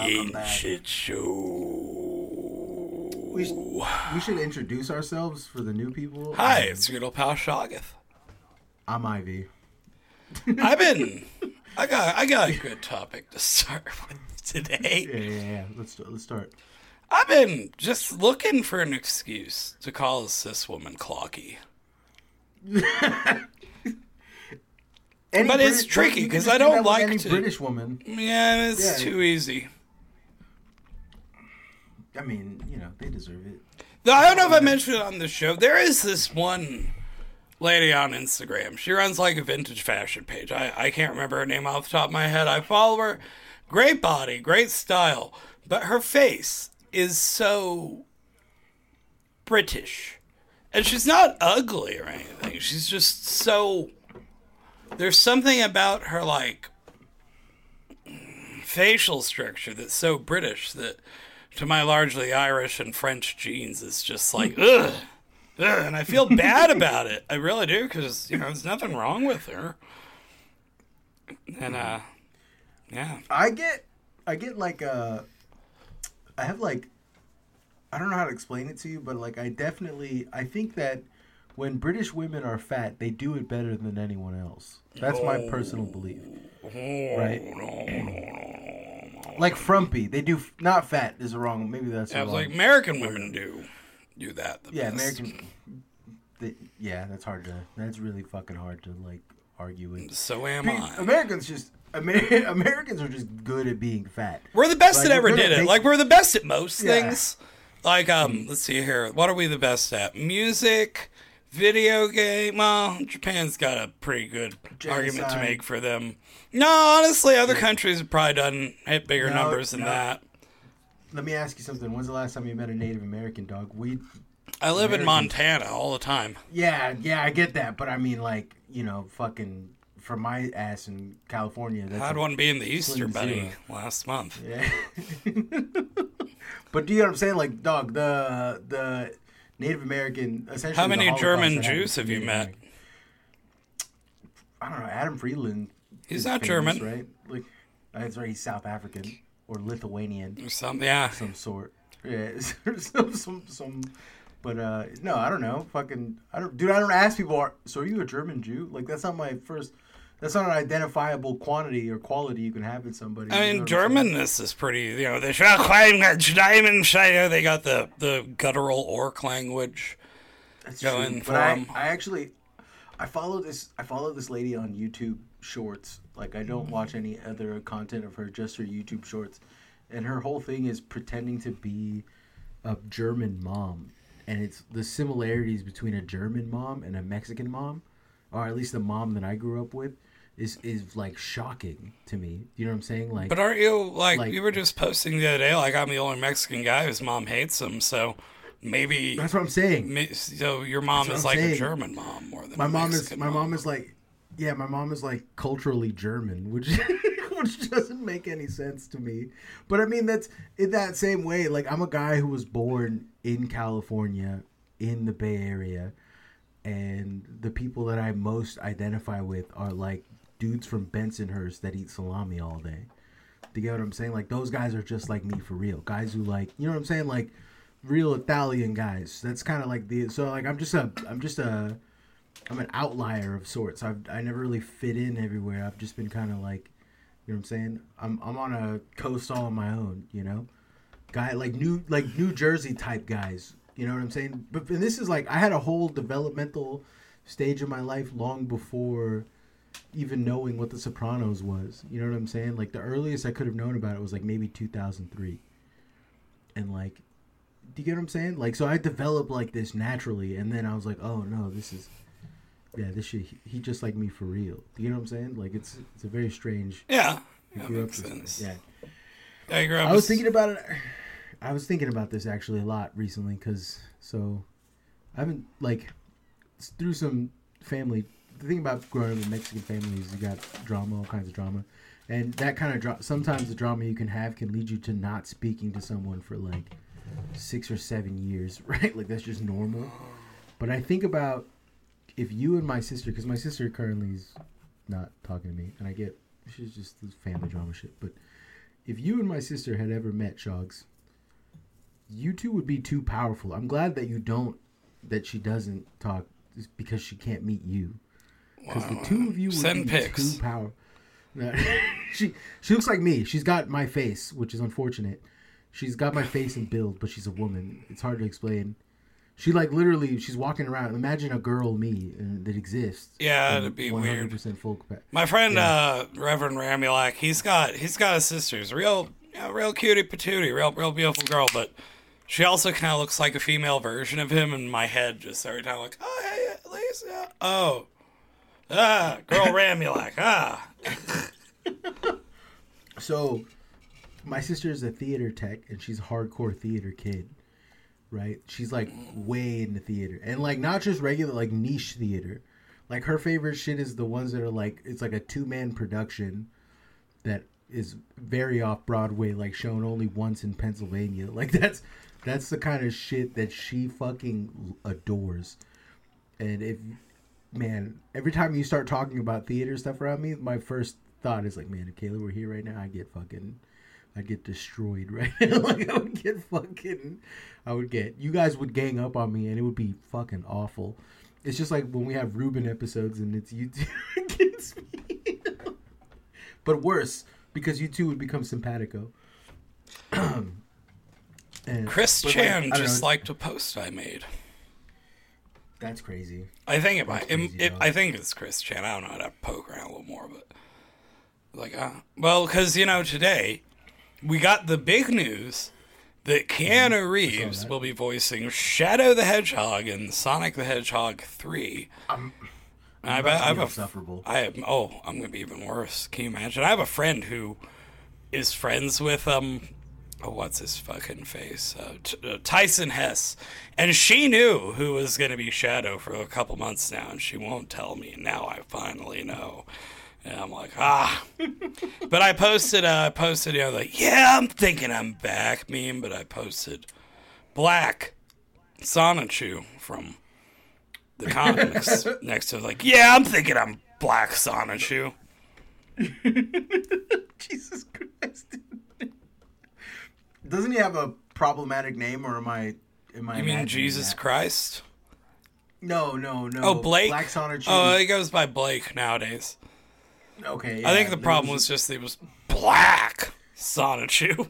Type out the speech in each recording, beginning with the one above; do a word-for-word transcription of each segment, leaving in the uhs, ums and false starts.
Fucking shit show. We, sh- we should introduce ourselves for the new people. Hi, it's your little pal Shoggoth. I'm Ivy. I've been. I got. I got a good topic to start with today. Yeah, yeah, yeah. Let's let's start. I've been just looking for an excuse to call a cis woman clocky. Any but it's Brit- tricky you can because just I do don't that with like any to. British woman. Yeah, it's Yeah. too easy. I mean, you know, they deserve it. Though I don't know if I mentioned it on the show. There is this one lady on Instagram. She runs like a vintage fashion page. I, I can't remember her name off the top of my head. I follow her. Great body, great style. But her face is so British. And she's not ugly or anything. She's just so... There's something about her, like, facial structure that's so British that, to my largely Irish and French genes, it's just like, ugh, ugh. And I feel bad about it. I really do, because, you know, there's nothing wrong with her. And, uh, yeah. I get, I get like, uh, I have like, I don't know how to explain it to you, but like, I definitely, I think that when British women are fat, they do it better than anyone else. That's my personal belief. Right? Like frumpy. They do, not fat is wrong. Maybe that's Yeah, wrong. like American women do do that the Yeah, best. American, they, yeah, that's hard to, that's really fucking hard to like argue with. So am Pe- I. Americans just, Amer- Americans are just good at being fat. We're the best Like, that ever we're did gonna it. make- Like, we're the best at most Yeah. things. Like, um, let's see here. What are we the best at? Music, video game. Well, Japan's got a pretty good argument to Genocide. make for them. No, honestly, other countries have probably done hit bigger No, numbers than no. that. Let me ask you something. When's the last time you met a Native American dog? We, I live in Americans- Montana all the time. yeah, yeah, I get that, but I mean, like, you know, fucking for my ass in California, that's I had a- one being the Easter slim Bunny zero. last month. Yeah. But do you know what I'm saying? Like, dog, the the Native American essentially. How the many Holocaust German that happened Jews to have you Native met? American- I don't know. Adam Friedland. He's is not famous, German. right? Like, that's right. He's South African or Lithuanian. Or something, yeah. Some sort. Yeah, some, some, some, but uh, no, I don't know. Fucking, I don't, dude. I don't ask people. Are, so are you a German Jew? Like, that's not my first. That's not an identifiable quantity or quality you can have in somebody. I you mean, know what I'm saying? Germanness is pretty, you know, they they got the, the guttural orc language That's going true. for But I, 'em. I actually, I follow this. I follow this lady on YouTube Shorts. Like, I don't watch any other content of her, just her YouTube Shorts. And her whole thing is pretending to be a German mom, and it's the similarities between a German mom and a Mexican mom, or at least the mom that I grew up with, is is like shocking to me. You know what I'm saying? Like, But aren't you, like, like- you were just posting the other day, like, I'm the only Mexican guy whose mom hates him, so maybe, that's what I'm saying. ma- so your mom That's is what I'm like a saying. German mom more than My a mom is Mexican my mom is like, yeah, my mom is like culturally German, which which doesn't make any sense to me. But I mean, that's in that same way. Like, I'm a guy who was born in California, in the Bay Area, and the people that I most identify with are like dudes from Bensonhurst that eat salami all day. Do you get what I'm saying? Like, those guys are just like me for real. Guys who, like, you know what I'm saying? Like, real Italian guys. That's kind of like the, so like, I'm just a, I'm just a, I'm an outlier of sorts. I've, I never really fit in everywhere. I've just been kind of like, you know what I'm saying? I'm, I'm on a coast all on my own, you know? Guy, like New, like New Jersey type guys. You know what I'm saying? But and this is like, I had a whole developmental stage of my life long before even knowing what The Sopranos was. You know what I'm saying? Like, the earliest I could have known about it was like maybe two thousand three. And like, do you get what I'm saying? Like, so I developed like this naturally, and then I was like, oh no, this is, yeah, this shit, he, he just like me for real. Do you know what I'm saying? Like, it's it's a very strange. Yeah, I that grew up makes this way. sense. Yeah. Yeah, I grew up I was as- thinking about it. I was thinking about this actually a lot recently, because so I haven't, like, it's through some family. The thing about growing up in Mexican families, you got drama, all kinds of drama, and that kind of drama. Sometimes the drama you can have can lead you to not speaking to someone for like six or seven years, right? Like, that's just normal. But I think about if you and my sister, because my sister currently is not talking to me, and I get she's just this family drama shit, but if you and my sister had ever met, Shogs, you two would be too powerful. I'm glad that you don't, that she doesn't talk because she can't meet you. Because wow. the two of you would Send be pics. too powerful. she she looks like me. She's got my face, which is unfortunate. She's got my face and build, but she's a woman. It's hard to explain. She like literally, she's walking around. Imagine a girl me and, that exists. Yeah, it'd be one hundred percent weird. Full capacity. My friend yeah. uh, Reverend Ramulak, he's got he's got a sister. He's a real, you know, real cutie patootie, real real beautiful girl, but she also kind of looks like a female version of him in my head. Just every time, like, oh hey, Lisa, oh, ah, girl Ramulak, ah. So, my sister is a theater tech, and she's a hardcore theater kid. Right? She's like way into theater. And like not just regular like niche theater. Like her favorite shit is the ones that are like it's like a two-man production that is very off Broadway, like shown only once in Pennsylvania. Like that's that's the kind of shit that she fucking adores. And if man, every time you start talking about theater stuff around me, my first thought is like, man, if Kayla were here right now, I get fucking I get destroyed, right? Like I would get fucking, I would get, you guys would gang up on me and it would be fucking awful. It's just like when we have Ruben episodes and it's you two against me. But worse, because you two would become simpatico. and, Chris Chan like, just know, liked a post I made. That's crazy. I think it might, crazy, it, it, I think it's Chris Chan. I don't know how to poke around a little more, but like, uh, well, because, you know, today, we got the big news that Keanu Reeves that. will be voicing Shadow the Hedgehog in Sonic the Hedgehog three. I'm, I'm I, I have insufferable. A, I have, oh, I'm going to be even worse. Can you imagine? I have a friend who is friends with, um, oh, what's his fucking face? Uh, T- uh, Tyson Hess. And she knew who was going to be Shadow for a couple months now, and she won't tell me. Now I finally know. And I'm like, ah. But I posted, uh, I posted, you know, like, yeah, I'm thinking I'm back meme, but I posted Black Sonichu from the comics next to it, like, yeah, I'm thinking I'm Black Sonichu. Jesus Christ. Doesn't he have a problematic name, or am I, am I You mean Jesus that? Christ? No, no, no. Oh, Blake? Black Sonichu. Oh, he goes by Blake nowadays. Okay, yeah, I think the problem was... was just he was Black Sonichu.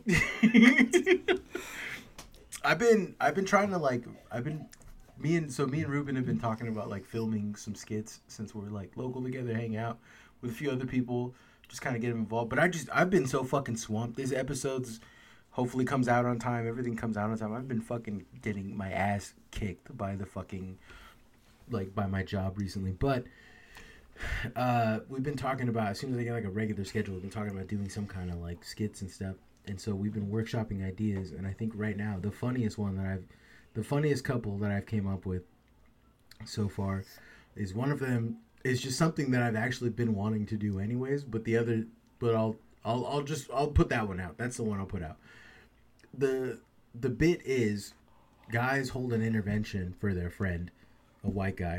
I've been I've been trying to like I've been me and so me and Ruben have been talking about like filming some skits since we're like local together, hang out with a few other people, just kind of get them involved. But I just I've been so fucking swamped. This episodes hopefully comes out on time. Everything comes out on time. I've been fucking getting my ass kicked by the fucking like by my job recently, but. Uh, we've been talking about, as soon as I get like a regular schedule, we've been talking about doing some kind of like skits and stuff. And so we've been workshopping ideas. And I think right now, the funniest one that I've, the funniest couple that I've came up with so far is one of them is just something that I've actually been wanting to do anyways. But the other, but I'll, I'll, I'll just, I'll put that one out. That's the one I'll put out. The, the bit is guys hold an intervention for their friend, a white guy.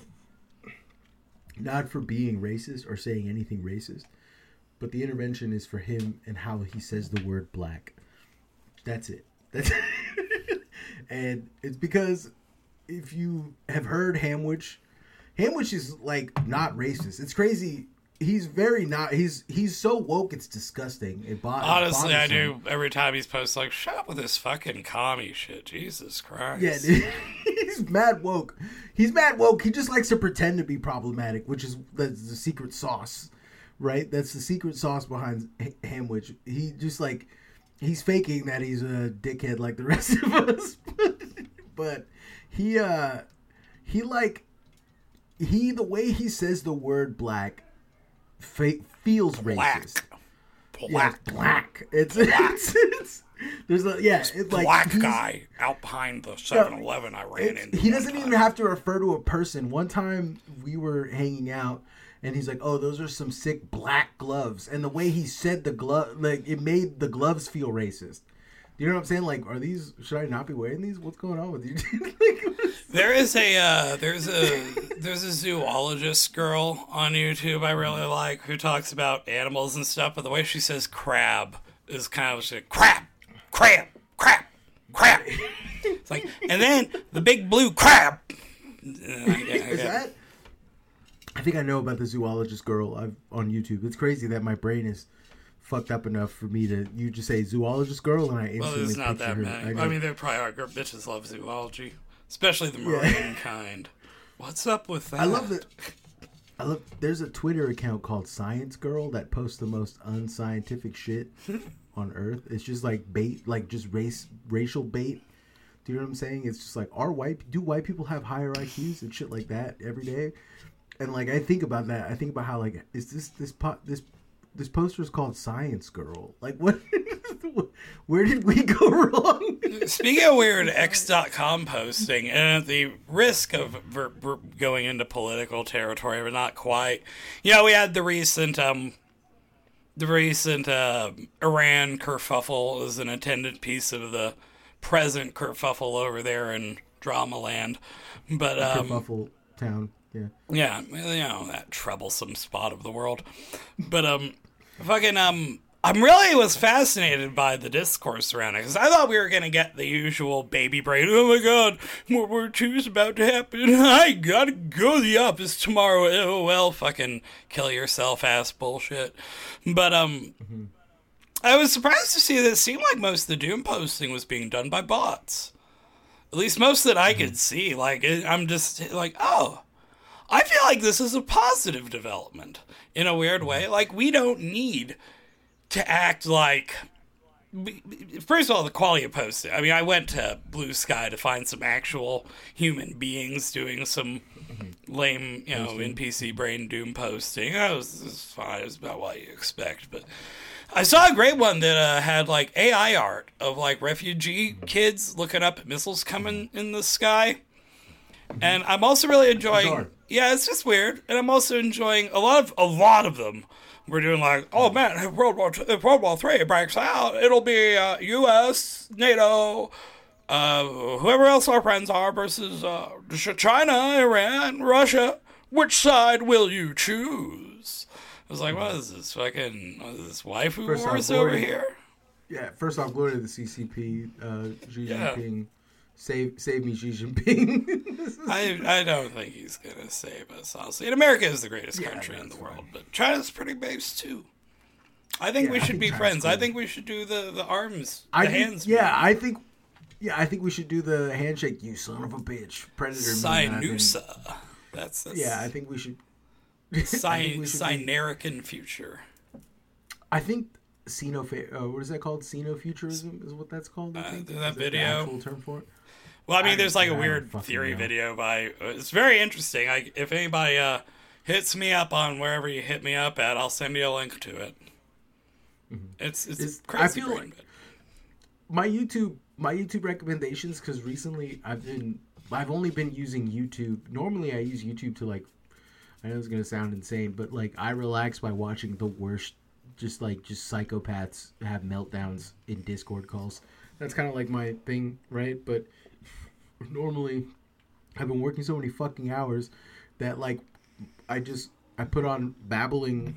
Not for being racist or saying anything racist, but the intervention is for him and how he says the word black. That's it. That's and it's because if you have heard Hamwich, Hamwich is like not racist. It's crazy. He's very not. He's he's so woke. It's disgusting. It bo- Honestly, it I him. do every time he's posted like, "Shut up with this fucking commie shit." Jesus Christ. Yeah, dude. He's mad woke. He's mad woke. He just likes to pretend to be problematic, which is that's the secret sauce, right? That's the secret sauce behind H- Hamwich. He just like he's faking that he's a dickhead like the rest of us, but he uh he like he the way he says the word black. Fe- feels black. racist. Black. Yeah, black. It's, black. it's, it's there's a yeah, it's like black guy out behind the seven eleven I ran into. He doesn't even have to refer to a person. One time we were hanging out and he's like, "Oh, those are some sick black gloves." And the way he said the glove, like it made the gloves feel racist. You know what I'm saying? Like, are these? Should I not be wearing these? What's going on with you? Like, there is a uh, there's a there's a zoologist girl on YouTube I really like who talks about animals and stuff. But the way she says crab is kind of just like, crap, crap, crap, crap. It's like, and then the big blue crab. I get, I Is get. that? I think I know about the zoologist girl I've, on YouTube. It's crazy that my brain is fucked up enough for me to you just say zoologist girl and I instantly Well, there's not picture that her. many. know- I mean, there probably are. Girl, bitches love zoology, especially the marine kind. What's up with that? I love that. I love. There's a Twitter account called Science Girl that posts the most unscientific shit on Earth. It's just like bait, like just race, racial bait. Do you know what I'm saying? It's just like, are white do white people have higher I Qs and shit like that every day? And like I think about that. I think about how like is this this pot this this poster is called Science Girl. Like what? Where did we go wrong? Speaking of weird X dot com posting, and at the risk of ver- ver- going into political territory, but not quite. You know, we had the recent, um, the recent uh, Iran kerfuffle as an attendant piece of the present kerfuffle over there in Drama Land. But um, Kerfuffle town. Yeah. yeah, you know, that troublesome spot of the world. But um, fucking um. I'm really was fascinated by the discourse around it, because I thought we were going to get the usual baby brain, oh my god, World War Two is about to happen, I gotta go to the office tomorrow, oh well, fucking kill yourself ass bullshit. But, um, mm-hmm. I was surprised to see that it seemed like most of the doom posting was being done by bots. At least most that I mm-hmm. could see. Like, it, I'm just like, oh, I feel like this is a positive development in a weird way. Like, we don't need to act like, first of all, the quality of posting. I mean, I went to Blue Sky to find some actual human beings doing some lame, you know, posting. N P C brain doom posting. That was, was fine. It was about what you expect. But I saw a great one that uh, had like A I art of like refugee kids looking up at missiles coming in the sky. And I'm also really enjoying. Yeah, it's just weird. And I'm also enjoying a lot of a lot of them. We're doing like, oh man, if World War Two, if World War Three breaks out, it'll be uh, U S, NATO, uh, whoever else our friends are versus uh, China, Iran, Russia. Which side will you choose? I was like, what is this fucking, what is this waifu first wars off, over glory, here? Yeah, first off, glory to the C C P, uh, Xi Yeah. Jinping. Save, save me, Xi Jinping. I I don't think he's gonna save us, honestly. And America is the greatest Yeah, country in the that's world, right. but China's pretty based too. I think Yeah, we I should think be China's friends. I cool. think we should do the, the arms, the I think, hands. yeah, move. I think, yeah, I think we should do the handshake. You son of a bitch, predator. meme that I've been- Sinusa. That's, that's Yeah, I think we should. I think Sy- we should be- Sinerican future. I think Sino, uh, what is that called? Xenofuturism is what that's called. I Uh, think. that Is the video? actual term for it. Well, I mean, I- there's like I a don't weird fucking theory know. video by. It's very interesting. Like, if anybody uh, hits me up on wherever you hit me up at, I'll send you a link to it. Mm-hmm. It's it's It's- crazy. I feel brain, like- but- my YouTube my YouTube recommendations, because recently I've been I've only been using YouTube. Normally I use YouTube to like, I know it's gonna sound insane, but like I relax by watching the worst, just like just psychopaths have meltdowns in Discord calls. That's kind of like my thing, right? But normally I've been working so many fucking hours that like I just I put on babbling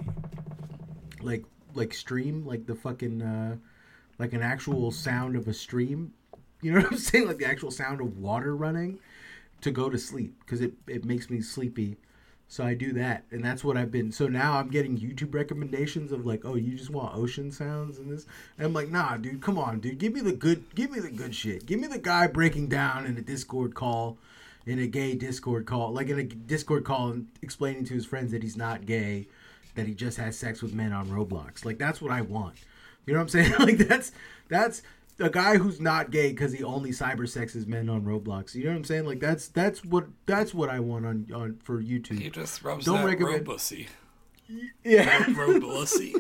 like like stream like the fucking uh like an actual sound of a stream, you know what I'm saying, like the actual sound of water running, to go to sleep, because it, it makes me sleepy. So I do that, and that's what I've been. So now I'm getting YouTube recommendations of like, oh, you just want ocean sounds and this. And I'm like, nah, dude, come on, dude, give me the good, give me the good shit. Give me the guy breaking down in a Discord call, in a gay Discord call, like in a Discord call, and explaining to his friends that he's not gay, that he just has sex with men on Roblox. Like that's what I want. You know what I'm saying? Like that's that's a guy who's not gay because he only cyber sexes men on Roblox. You know what I'm saying? Like that's that's what that's what I want on, on for YouTube. He just rubs Don't that recommend- robussy. Yeah. Robussy.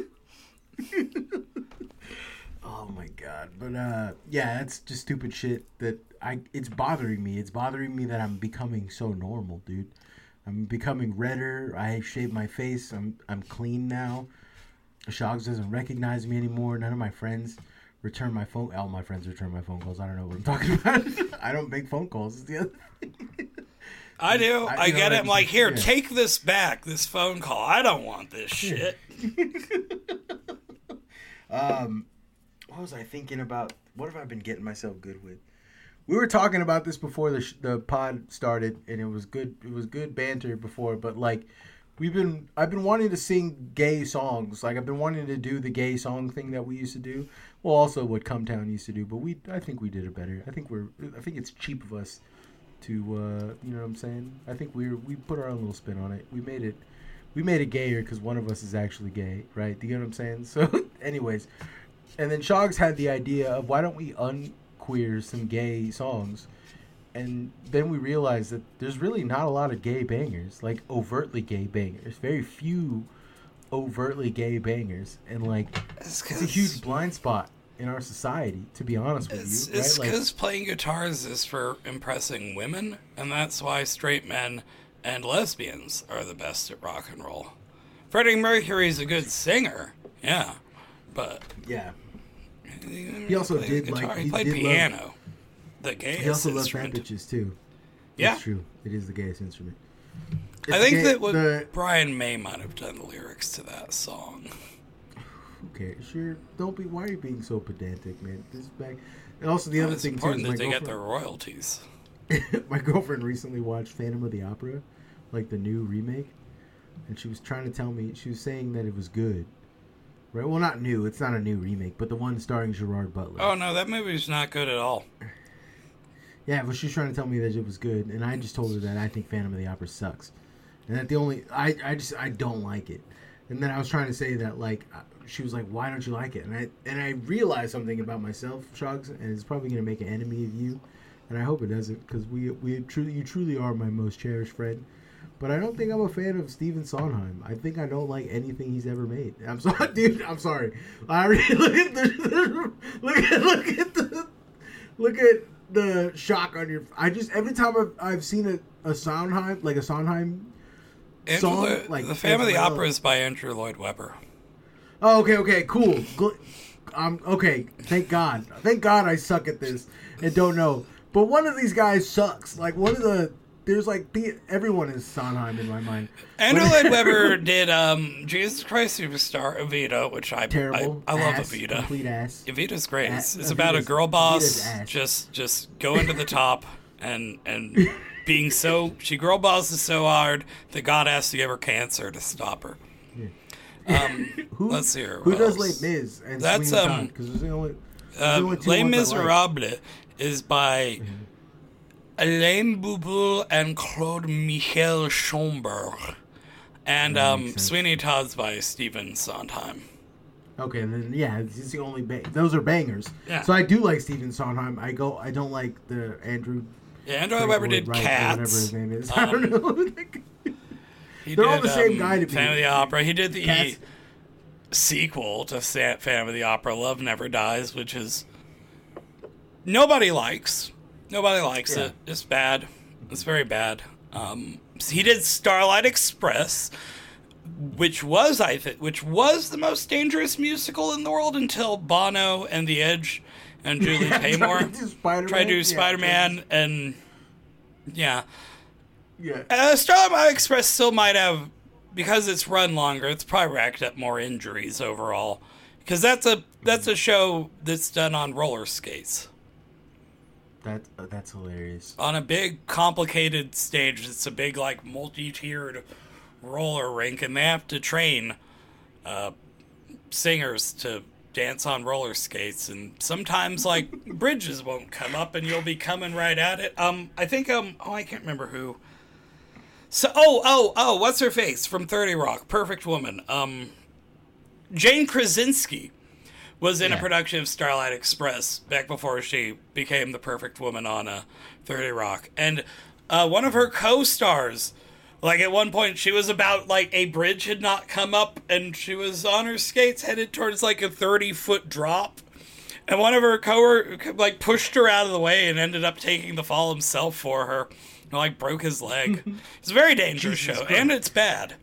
Oh my god. But uh yeah, that's just stupid shit that I it's bothering me. It's bothering me that I'm becoming so normal, dude. I'm becoming redder. I shave my face. I'm I'm clean now. Shogs doesn't recognize me anymore. None of my friends return my phone. All my friends return my phone calls. I don't know what I'm talking about. I don't make phone calls. It's the other thing. I do. I- I, you know get what it. I I'm like, mean? here, Yeah. take this back, this phone call. I don't want this shit. Um, what was I thinking about? What have I been getting myself good with? We were talking about this before the sh- the pod started, and it was good. It was good banter before, but like we've been, I've been wanting to sing gay songs. Like I've been wanting to do the gay song thing that we used to do. Well, also what Come Town used to do, but we, I think we did it better. I think we're, I think it's cheap of us to, uh, you know what I'm saying? I think we we put our own little spin on it. We made it, we made it gayer because one of us is actually gay, right? Do you know what I'm saying? So, anyways, and then Shogs had the idea of why don't we unqueer some gay songs, and then we realized that there's really not a lot of gay bangers, like overtly gay bangers. Very few overtly gay bangers, and like it's, it's a huge blind spot in our society, to be honest with it's, you. It's right? because like, playing guitars is for impressing women, and that's why straight men and lesbians are the best at rock and roll. Freddie Mercury's a good singer, yeah, but yeah, he, he also played did guitar. like he he played did piano, love, the gayest he also loved instrument. fat bitches too. Yeah, that's true. It is the gayest instrument. It's I think gay, that what the, Brian May might have done the lyrics to that song. Okay, sure. Don't be. Why are you being so pedantic, man? This is back. And also the Well, other it's thing too is important my that they get girlfriend. their royalties. My girlfriend recently watched Phantom of the Opera, like the new remake, and she was trying to tell me, she was saying that it was good. Right? Well, not new. It's not a new remake, but the one starring Gerard Butler. Oh no, that movie's not good at all. Yeah, but she was trying to tell me that it was good, and I just told her that I think Phantom of the Opera sucks, and that the only I I just I don't like it. And then I was trying to say that, like, she was like, "Why don't you like it?" And I and I realized something about myself, Shogs, and it's probably gonna make an enemy of you, and I hope it doesn't, because we we truly you truly are my most cherished friend. But I don't think I'm a fan of Stephen Sondheim. I think I don't like anything he's ever made. I'm sorry, dude. I'm sorry. I really look at the look at look at the look at the shock on your. I just every time I've, I've seen a, a Sondheim like a Sondheim Andrew song, Lloyd, like the Phantom of the well, Opera is by Andrew Lloyd Webber. Oh, okay, okay, cool. Gl- Um, okay, thank God. Thank God I suck at this and don't know. But one of these guys sucks. Like one of the there's like everyone is Sondheim in my mind. Andrew Lloyd Webber did um, Jesus Christ Superstar, Evita, which I Terrible. I, I love ass, Evita. Complete ass. Evita's great. Ass. It's, it's about a girl Evita's boss ass. just just going to the top and and being so she girl bosses so hard that God has to give her cancer to stop her. Yeah. Um, who, let's see here. Who what does else? Les Mis and That's, Sweeney um, Todd? Because there's the only, there's Uh, only two Les ones I like. Miserables is by Alain Boublil and Claude Michel Schomburg. And That um, makes sense. Sweeney Todd's by Stephen Sondheim. Okay, then yeah, it's the only ba- those are bangers. Yeah. So I do like Stephen Sondheim. I go. I don't like the Andrew. Yeah, Andrew Lloyd Webber did Wright, or whatever Cats. his name is. Um, I don't know. He They're all did, the same um, guy to me. Phantom of the Opera. He did the Cats. sequel to Sa- Phantom of the Opera, Love Never Dies, which is nobody likes. Nobody likes Yeah. it. It's bad. It's very bad. Um, he did Starlight Express, which was I think which was the most dangerous musical in the world until Bono and The Edge and Julie Taymor Tried to do Spider-Man. tried to do Yeah, Spider-Man, and yeah. Yeah. Uh, Starlight Express still might have, because it's run longer, it's probably racked up more injuries overall. Because that's a that's a show that's done on roller skates. That uh, that's hilarious. On a big, complicated stage. It's a big, like, multi-tiered roller rink, and they have to train uh, singers to dance on roller skates, and sometimes, like, bridges won't come up, and you'll be coming right at it. Um, I think, um, oh, I can't remember who. So, oh, oh, oh, what's her face from thirty Rock? Perfect Woman. Um, Jane Krasinski was in Yeah. a production of Starlight Express back before she became the Perfect Woman on uh, thirty Rock. And uh, one of her co-stars, like at one point she was about, like, a bridge had not come up and she was on her skates headed towards, like, a thirty-foot drop. And one of her co like pushed her out of the way and ended up taking the fall himself for her. And, like, broke his leg. It's a very dangerous Jesus show, Christ. and it's bad.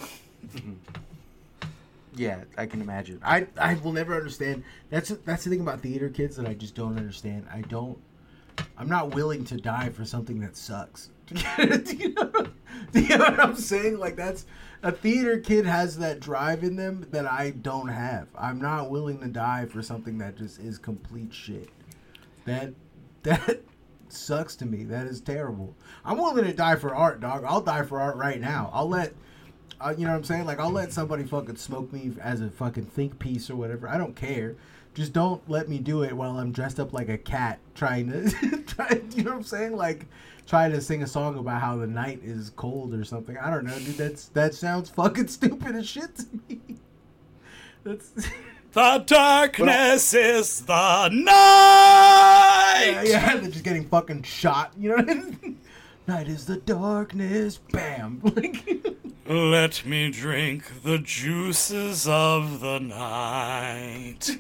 Yeah, I can imagine. I I will never understand. That's that's the thing about theater kids that I just don't understand. I don't. I'm not willing to die for something that sucks. do, you know, do you know what I'm saying? Like, that's a theater kid has that drive in them that I don't have. I'm not willing to die for something that just is complete shit. That that sucks to me. That is terrible. I'm willing to die for art, dog. I'll die for art right now. I'll let, uh, you know what I'm saying? Like, I'll let somebody fucking smoke me as a fucking think piece or whatever. I don't care. Just don't let me do it while I'm dressed up like a cat trying to, try, you know what I'm saying? Like, trying to sing a song about how the night is cold or something. I don't know, dude. That's that sounds fucking stupid as shit to me. That's the darkness is the night. Yeah, yeah, they're just getting fucking shot. You know what I mean? Night is the darkness. Bam. Like, let me drink the juices of the night.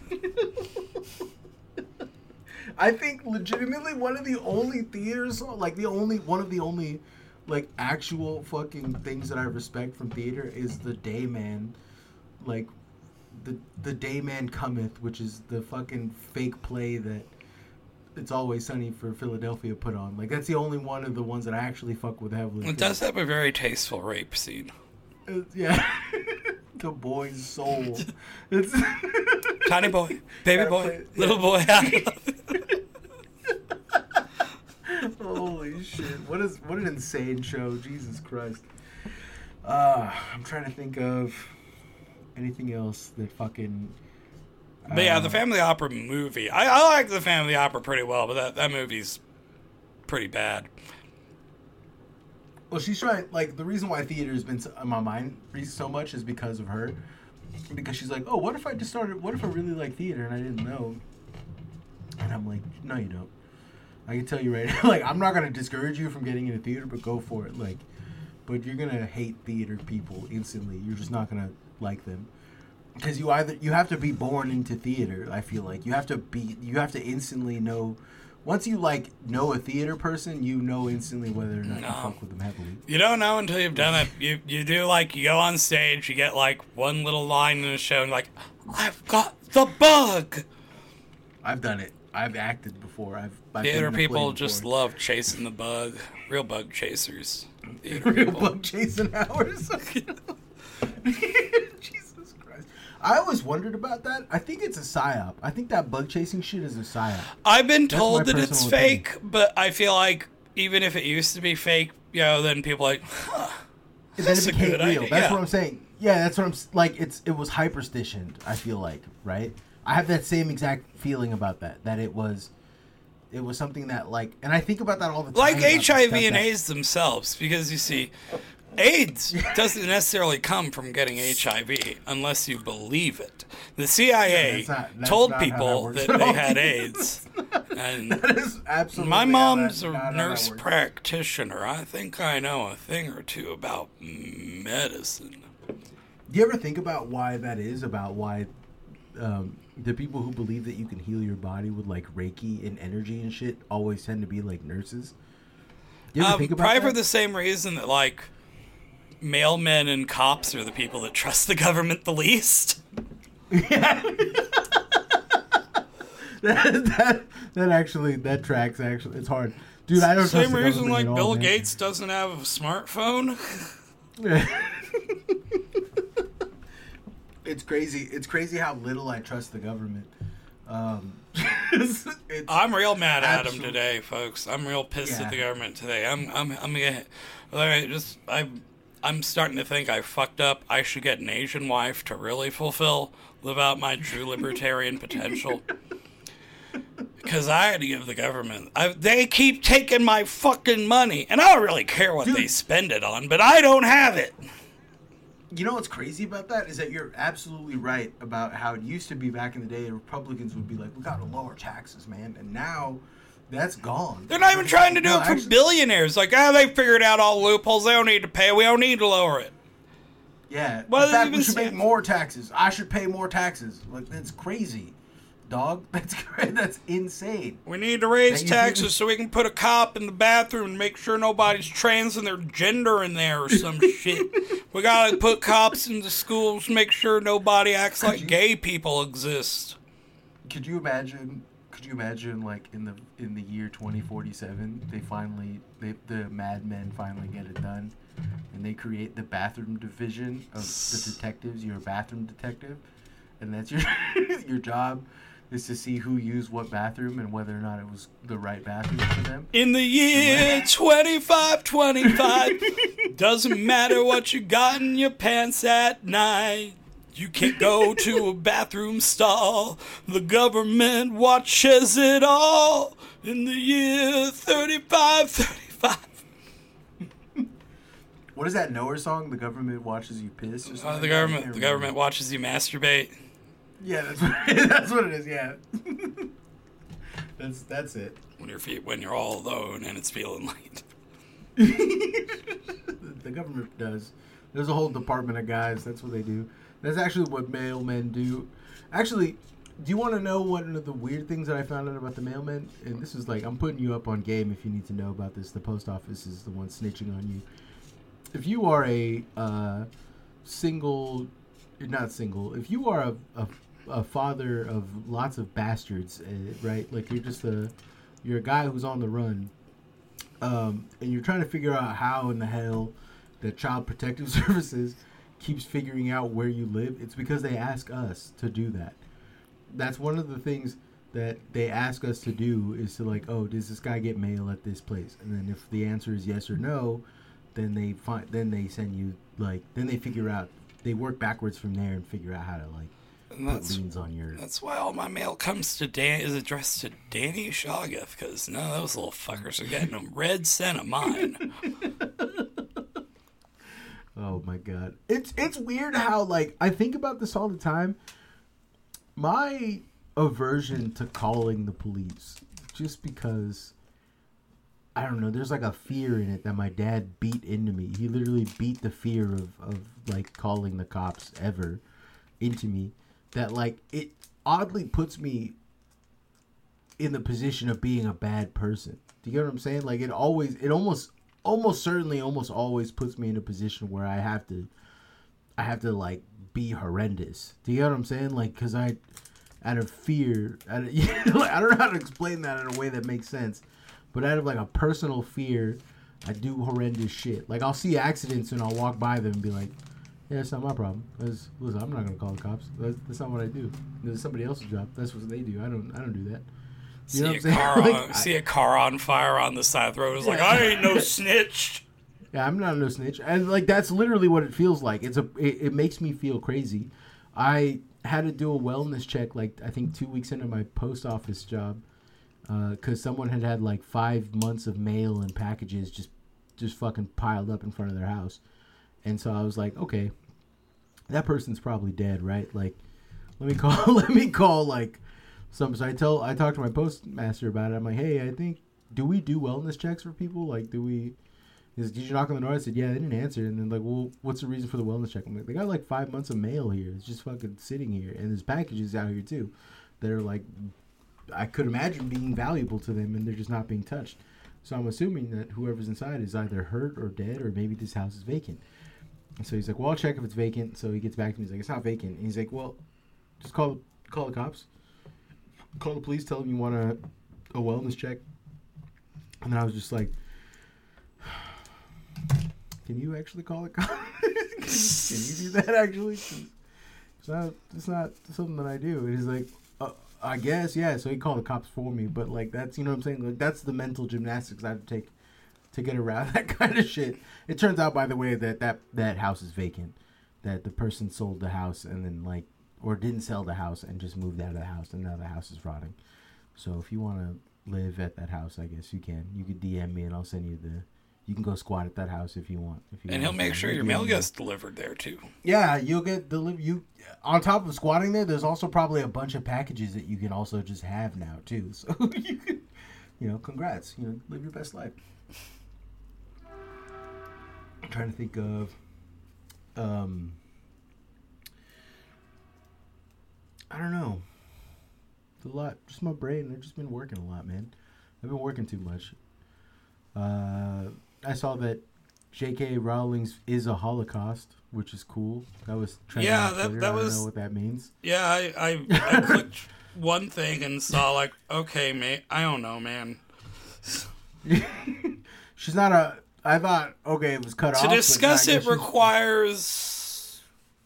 I think legitimately one of the only theaters, like the only one of the only, like actual fucking things that I respect from theater is the Day Man, like the the Day Man Cometh, which is the fucking fake play that It's Always Sunny for Philadelphia put on. Like, that's the only one of the ones that I actually fuck with heavily. It does have a very tasteful rape scene. Uh, yeah. The boy's soul. It's Tiny boy, baby boy, play, yeah. little boy. Holy shit. What is what an insane show. Jesus Christ. Uh, I'm trying to think of anything else that fucking... But yeah, the Family Opera movie. I, I like the Family Opera pretty well, but that, that movie's pretty bad. Well, she's trying, like, the reason why theater has been on my mind so much is because of her. Because she's like, oh, what if I just started, what if I really like theater and I didn't know? And I'm like, no, you don't. I can tell you right now, like, I'm not going to discourage you from getting into theater, but go for it. Like, but you're going to hate theater people instantly. You're just not going to like them. Because you either, you have to be born into theater, I feel like. You have to be, you have to instantly know. Once you, like, know a theater person, you know instantly whether or not no. you fuck with them heavily. You don't know until you've done it. You you do, like, you go on stage, you get, like, one little line in a show, and like, I've got the bug. I've done it. I've acted before. I've, I've Theater people just love chasing the bug. Real bug chasers. Theater Real people. bug chasing hours. Jesus Christ. I always wondered about that. I think it's a psyop. I think that bug chasing shit is a psyop. I've been That's told my that it's personal fake, opinion. but I feel like even if it used to be fake, you know, then people are like, huh, And then that's it a became good real. idea. That's Yeah. what I'm saying. Yeah, that's what I'm s- like. It's it was hyperstitioned. I feel like, right? I have that same exact feeling about that. That it was, it was something that like, and I think about that all the time. Like about the H I V stuff and that- AIDS themselves, because you see, AIDS doesn't necessarily come from getting H I V unless you believe it. The C I A Yeah, that's not- that's told not how that people works that at they all. had AIDS. And That is absolutely. my how mom's that- a not how that nurse works. practitioner. I think I know a thing or two about medicine. Do you ever think about why that is? About why um, the people who believe that you can heal your body with like Reiki and energy and shit always tend to be like nurses? Do you ever Um, think about probably that? for the same reason that, like, mailmen and cops are the people that trust the government the least. that, that that actually that tracks. Actually, it's hard, dude. I don't trust Same the reason, government like, at all, Bill man. Gates doesn't have a smartphone. It's crazy. It's crazy how little I trust the government. Um, it's, it's, I'm real mad at him Absolute- today, folks. I'm real pissed Yeah. at the government today. I'm, I'm, I'm gonna, like, just, I'm, I'm starting to think I fucked up. I should get an Asian wife to really fulfill, live out my true libertarian potential. Because I had to give the government. I, they keep taking my fucking money, and I don't really care what Dude. they spend it on, but I don't have it. You know what's crazy about that is that you're absolutely right about how it used to be back in the day. The Republicans would be like, "We got to lower taxes, man," and now that's gone. They're not even trying to do No, it for actually- billionaires. Like, ah, they figured out all the loopholes. They don't need to pay. We don't need to lower it. Yeah. Well, in fact, even we should say- make more taxes. I should pay more taxes. Like, that's crazy, dog. That's cra- that's insane. We need to raise Now, you taxes didn't- so we can put a cop in the bathroom and make sure nobody's transing their gender in there or some shit. We gotta put cops in the schools, make sure nobody acts like you- gay people exist. Could you imagine? Could you imagine, like, in the in the year twenty forty-seven, they finally, they, the Mad Men finally get it done, and they create the bathroom division of the detectives. You're a bathroom detective, and that's your your job is to see who used what bathroom and whether or not it was the right bathroom for them. In the year twenty-five twenty-five, doesn't matter what you got in your pants at night. You can't go to a bathroom stall. The government watches it all. In the year thirty-five thirty-five. What is that Noah song? The government watches you piss or something? Uh, the government, the government watches you masturbate. Yeah, that's what, that's what it is. Yeah, that's that's it. When you're fe- when you're all alone and it's feeling light. The government does. There's a whole department of guys. That's what they do. That's actually what mailmen do. Actually, do you want to know one of the weird things that I found out about the mailmen? And this is like, I'm putting you up on game if you need to know about this. The post office is the one snitching on you. If you are a uh, single, not single, if you are a, a, a father of lots of bastards, uh, right? Like you're just a, you're a guy who's on the run, um, and you're trying to figure out how in the hell the Child Protective Services keeps figuring out where you live. It's because they ask us to do that. That's one of the things that they ask us to do is to like, oh, does this guy get mail at this place? And then if the answer is yes or no, then they find, then they send you like, then they figure out, they work backwards from there and figure out how to like And put that's, liens on your. That's why all my mail comes to Dan is addressed to Danny Shoggoth, because none of those little fuckers are getting a red cent of mine. Oh my god. It's it's weird how like I think about this all the time. My aversion to calling the police just because I don't know, there's like a fear in it that my dad beat into me. He literally beat the fear of, of like calling the cops ever into me. That like it oddly puts me in the position of being a bad person. Do you get what I'm saying? Like it always it almost almost certainly almost always puts me in a position where I have to I have to like be horrendous. Do you get what I'm saying? Like cuz I out of fear, out of, you know, like, I don't know how to explain that in a way that makes sense. But out of like a personal fear, I do horrendous shit. Like I'll see accidents and I'll walk by them and be like, "Yeah, it's not my problem. That's, listen, I'm not gonna call the cops. That's, that's not what I do. It's somebody else's job. That's what they do. I don't. I don't do that." You see, a car, like, on, I, see a car on fire on the side of the road. It's yeah. like, I ain't no snitch. Yeah, I'm not no snitch. And like that's literally what it feels like. It's a. It, it makes me feel crazy. I had to do a wellness check like I think two weeks into my post office job because uh, someone had had like five months of mail and packages just just fucking piled up in front of their house. And so I was like, okay, that person's probably dead, right? Like, let me call. Let me call like. Some, so I tell, I talked to my postmaster about it. I'm like, hey, I think, do we do wellness checks for people? Like, do we, is, did you knock on the door? I said, yeah, they didn't answer. And then like, well, what's the reason for the wellness check? I'm like, they got like five months of mail here. It's just fucking sitting here. And there's packages out here too that are like, I could imagine being valuable to them and they're just not being touched. So I'm assuming that whoever's inside is either hurt or dead or maybe this house is vacant. And so he's like, well, I'll check if it's vacant. So he gets back to me. He's like, it's not vacant. And he's like, well, just call, call the cops. Call the police, tell them you want a, a wellness check. And then I was just like, can you actually call the cops? can, can you do that actually? It's not, it's not something that I do. And he's like, uh, I guess, yeah. So he called the cops for me. But like, that's, you know what I'm saying? Like, that's the mental gymnastics I have to take to get around that kind of shit. It turns out, by the way, that that, that house is vacant. That the person sold the house and then like, or didn't sell the house and just moved out of the house, and now the house is rotting. So if you want to live at that house, I guess you can. You could D M me, and I'll send you the. You can go squat at that house if you want. If you and want he'll make to. sure your mail gets delivered there too. Yeah, you'll get delivered. You on top of squatting there, there's also probably a bunch of packages that you can also just have now too. So you can, you know, congrats. You know, live your best life. I'm trying to think of. Um. I don't know. It's a lot. Just my brain. I've just been working a lot, man. I've been working too much. Uh, I saw that J K. Rowling's is a Holocaust, which is cool. That was trending Yeah, on that Twitter. that I don't was. know what that means. Yeah, I I, I clicked one thing and saw like, okay, mate, I don't know, man. She's not a. I thought okay, it was cut To off. discuss but it requires.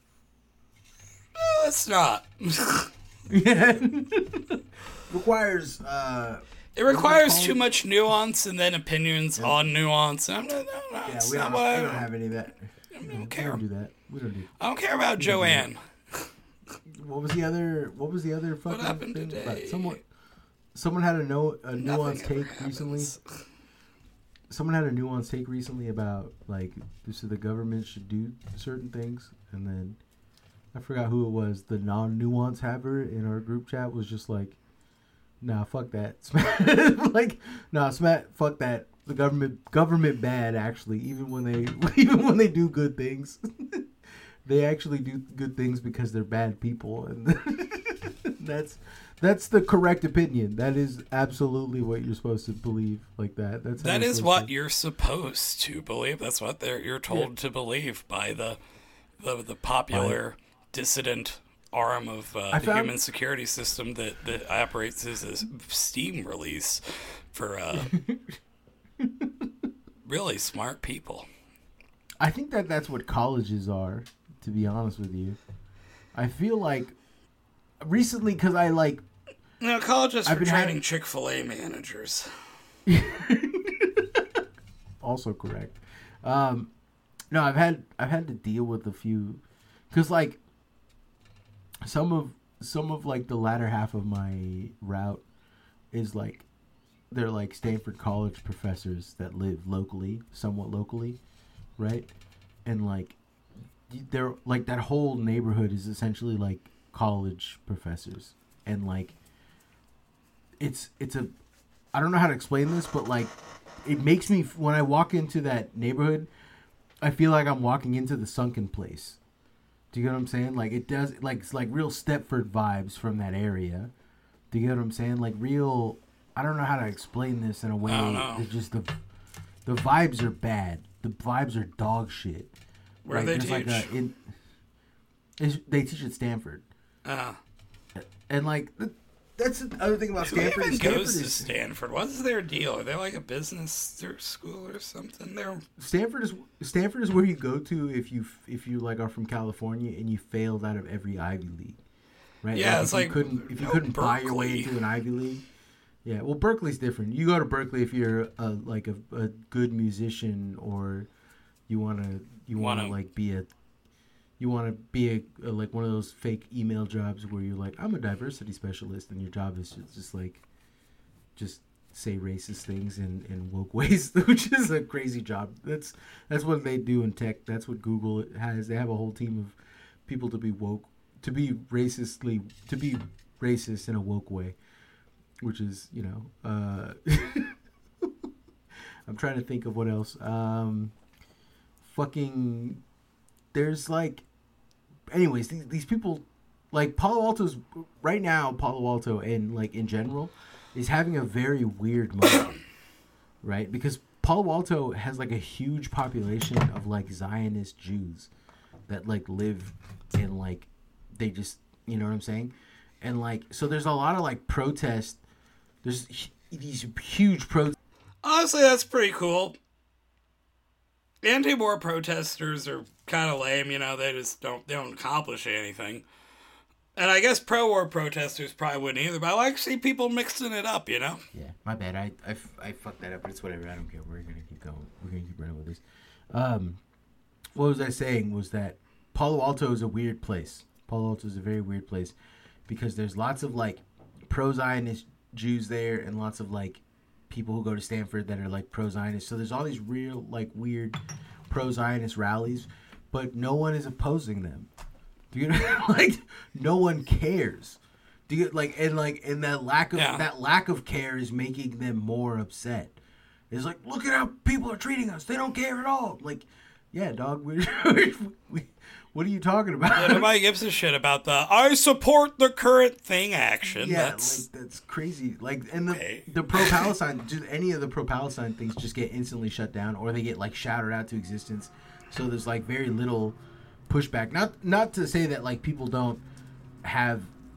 No, it's not. Yeah. requires. uh It requires too much nuance and then opinions Yeah. on nuance. I'm not, no, no, Yeah, it's we not don't, what we I, don't have any of that. I We don't care. don't do that. We don't do. I don't care about Joanne. What was the other? What was the other What fucking happened thing? today? About someone, someone had a no a Nothing nuanced ever take recently. happens. Someone had a nuanced take recently about like this is the government should do certain things, and then I forgot who it was. The non-nuance haver in our group chat was just like, "Nah, fuck that." like, nah, Smat, fuck that. The government, government bad. Actually, even when they, even when they do good things, they actually do good things because they're bad people, and that's that's the correct opinion. That is absolutely what you're supposed to believe. Like that. That's how That you're is supposed what to- you're supposed to believe. That's what they're you're told Yeah. to believe by the the, the popular dissident arm of uh, I the found- human security system that, that operates as a Steam release for uh, really smart people. I think that that's what colleges are. To be honest with you, I feel like recently because I like No, colleges I've for been training having- Chick-fil-A managers. also correct. Um, no, I've had I've had to deal with a few because like some of some of like the latter half of my route is like they're like Stanford College professors that live locally, somewhat locally, right? And like they're like that whole neighborhood is essentially like college professors, and like it's it's a I don't know how to explain this, but like it makes me when I walk into that neighborhood, I feel like I'm walking into the sunken place. Do you get what I'm saying? Like it does, like it's like real Stepford vibes from that area. Do you get what I'm saying? Like real. I don't know how to explain this in a way. I don't know. It's just the the vibes are bad. The vibes are dog shit. Where Like, they there's teach. Like a, in, it's, they teach at Stanford, uh, and like th- that's the other thing about who Stanford. even Stanford goes to is Stanford? What's their deal? Are they like a business or school or something? They're Stanford is Stanford is where you go to if you if you like are from California and you failed out of every Ivy League, right? Yeah, if it's you like, couldn't if you no couldn't buy your way Berkeley. into an Ivy League. Yeah, well, Berkeley's different. You go to Berkeley if you're a, like a, a good musician or you wanna you wanna, Wanna- like be a you want to be a, a like one of those fake email jobs where you're like I'm a diversity specialist and your job is just, just like just say racist things in, in woke ways, which is a crazy job. That's that's what they do in tech. That's what Google has. They have a whole team of people to be woke, to be racistly, to be racist in a woke way, which is you know. Uh, I'm trying to think of what else. Um, fucking, there's like, anyways, these these people, like Palo Alto's right now. Palo Alto and like in general is having a very weird moment, right? Because Palo Alto has like a huge population of like Zionist Jews that like live in like they just you know what I'm saying, and like so there's a lot of like protest. There's h- these huge protests. honestly, that's pretty cool. Anti-war protesters are kind of lame, you know. They just don't they don't accomplish anything. And I guess pro-war protesters probably wouldn't either. But I like to see people mixing it up, you know. Yeah, my bad. I, I, f- I fucked that up, but it's whatever. I don't care. We're gonna keep going. We're gonna keep running with this. Um, what was I saying? Was that Palo Alto is a weird place. Palo Alto is a very weird place because there's lots of like pro-Zionist Jews there and lots of like people who go to Stanford that are like pro-Zionist. So there's all these real like weird pro-Zionist rallies, but no one is opposing them. Do you know? Like no one cares. Do you like and like and that lack of Yeah. that lack of care is making them more upset. It's like look at how people are treating us. They don't care at all. Like Yeah, dog. We, we, what are you talking about? Yeah, nobody gives a shit about the I support the current thing action. Yeah, that's like that's crazy. Like, and the okay. the pro Palestine, just any of the pro Palestine things just get instantly shut down, or they get like shouted out to existence. So there's like very little pushback. Not not to say that like people don't have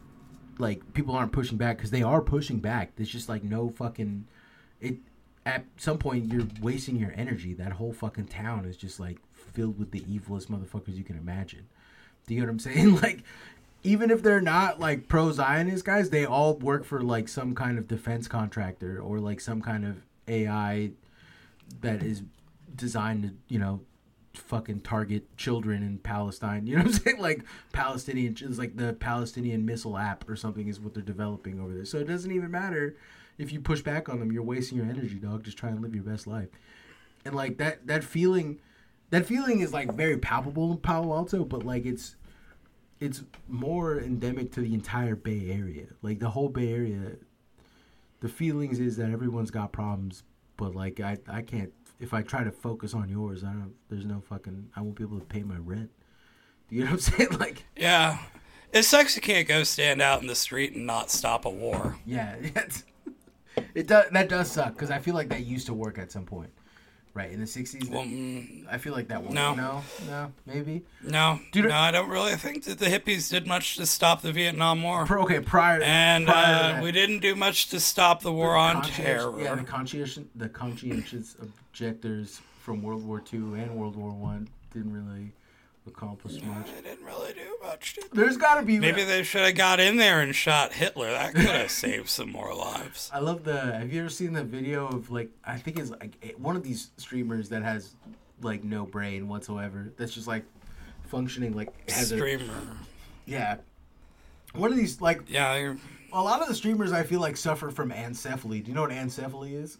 like people aren't pushing back, because they are pushing back. There's just like no fucking it. At some point, you're wasting your energy. That whole fucking town is just like filled with the evilest motherfuckers you can imagine. Do you know what I'm saying? Like, even if they're not like pro-Zionist guys, they all work for like some kind of defense contractor or like some kind of A I that is designed to, you know, fucking target children in Palestine. You know what I'm saying? Like Palestinian, it's like the Palestinian missile app or something is what they're developing over there. So it doesn't even matter if you push back on them. You're wasting your energy, dog. Just try and live your best life. And like that, that feeling, that feeling is like very palpable in Palo Alto, but like it's, it's more endemic to the entire Bay Area. Like the whole Bay Area, the feelings is that everyone's got problems, but like I, I can't, if I try to focus on yours, I don't, there's no fucking, I won't be able to pay my rent. You know what I'm saying? Like, yeah, it sucks you can't go stand out in the street and not stop a war. Yeah, it's, it does, that does suck, because I feel like that used to work at some point. Right, in the sixties, well, I feel like that was no, no, no, maybe no, Dude, no. I don't really think that the hippies did much to stop the Vietnam War. Okay, prior and prior uh, we didn't do much to stop the war the on terror. Yeah, the conscientious, the conscientious objectors from World War Two and World War One didn't really accomplish no, much. They didn't really do much. Did they? There's got to be maybe they should have got in there and shot Hitler. That could have saved some more lives. I love the. Have you ever seen the video of like I think it's like one of these streamers that has like no brain whatsoever. That's just like functioning like as streamer. A, yeah, one of these like yeah. You're... A lot of the streamers I feel like suffer from ancephaly. Do you know what ancephaly is?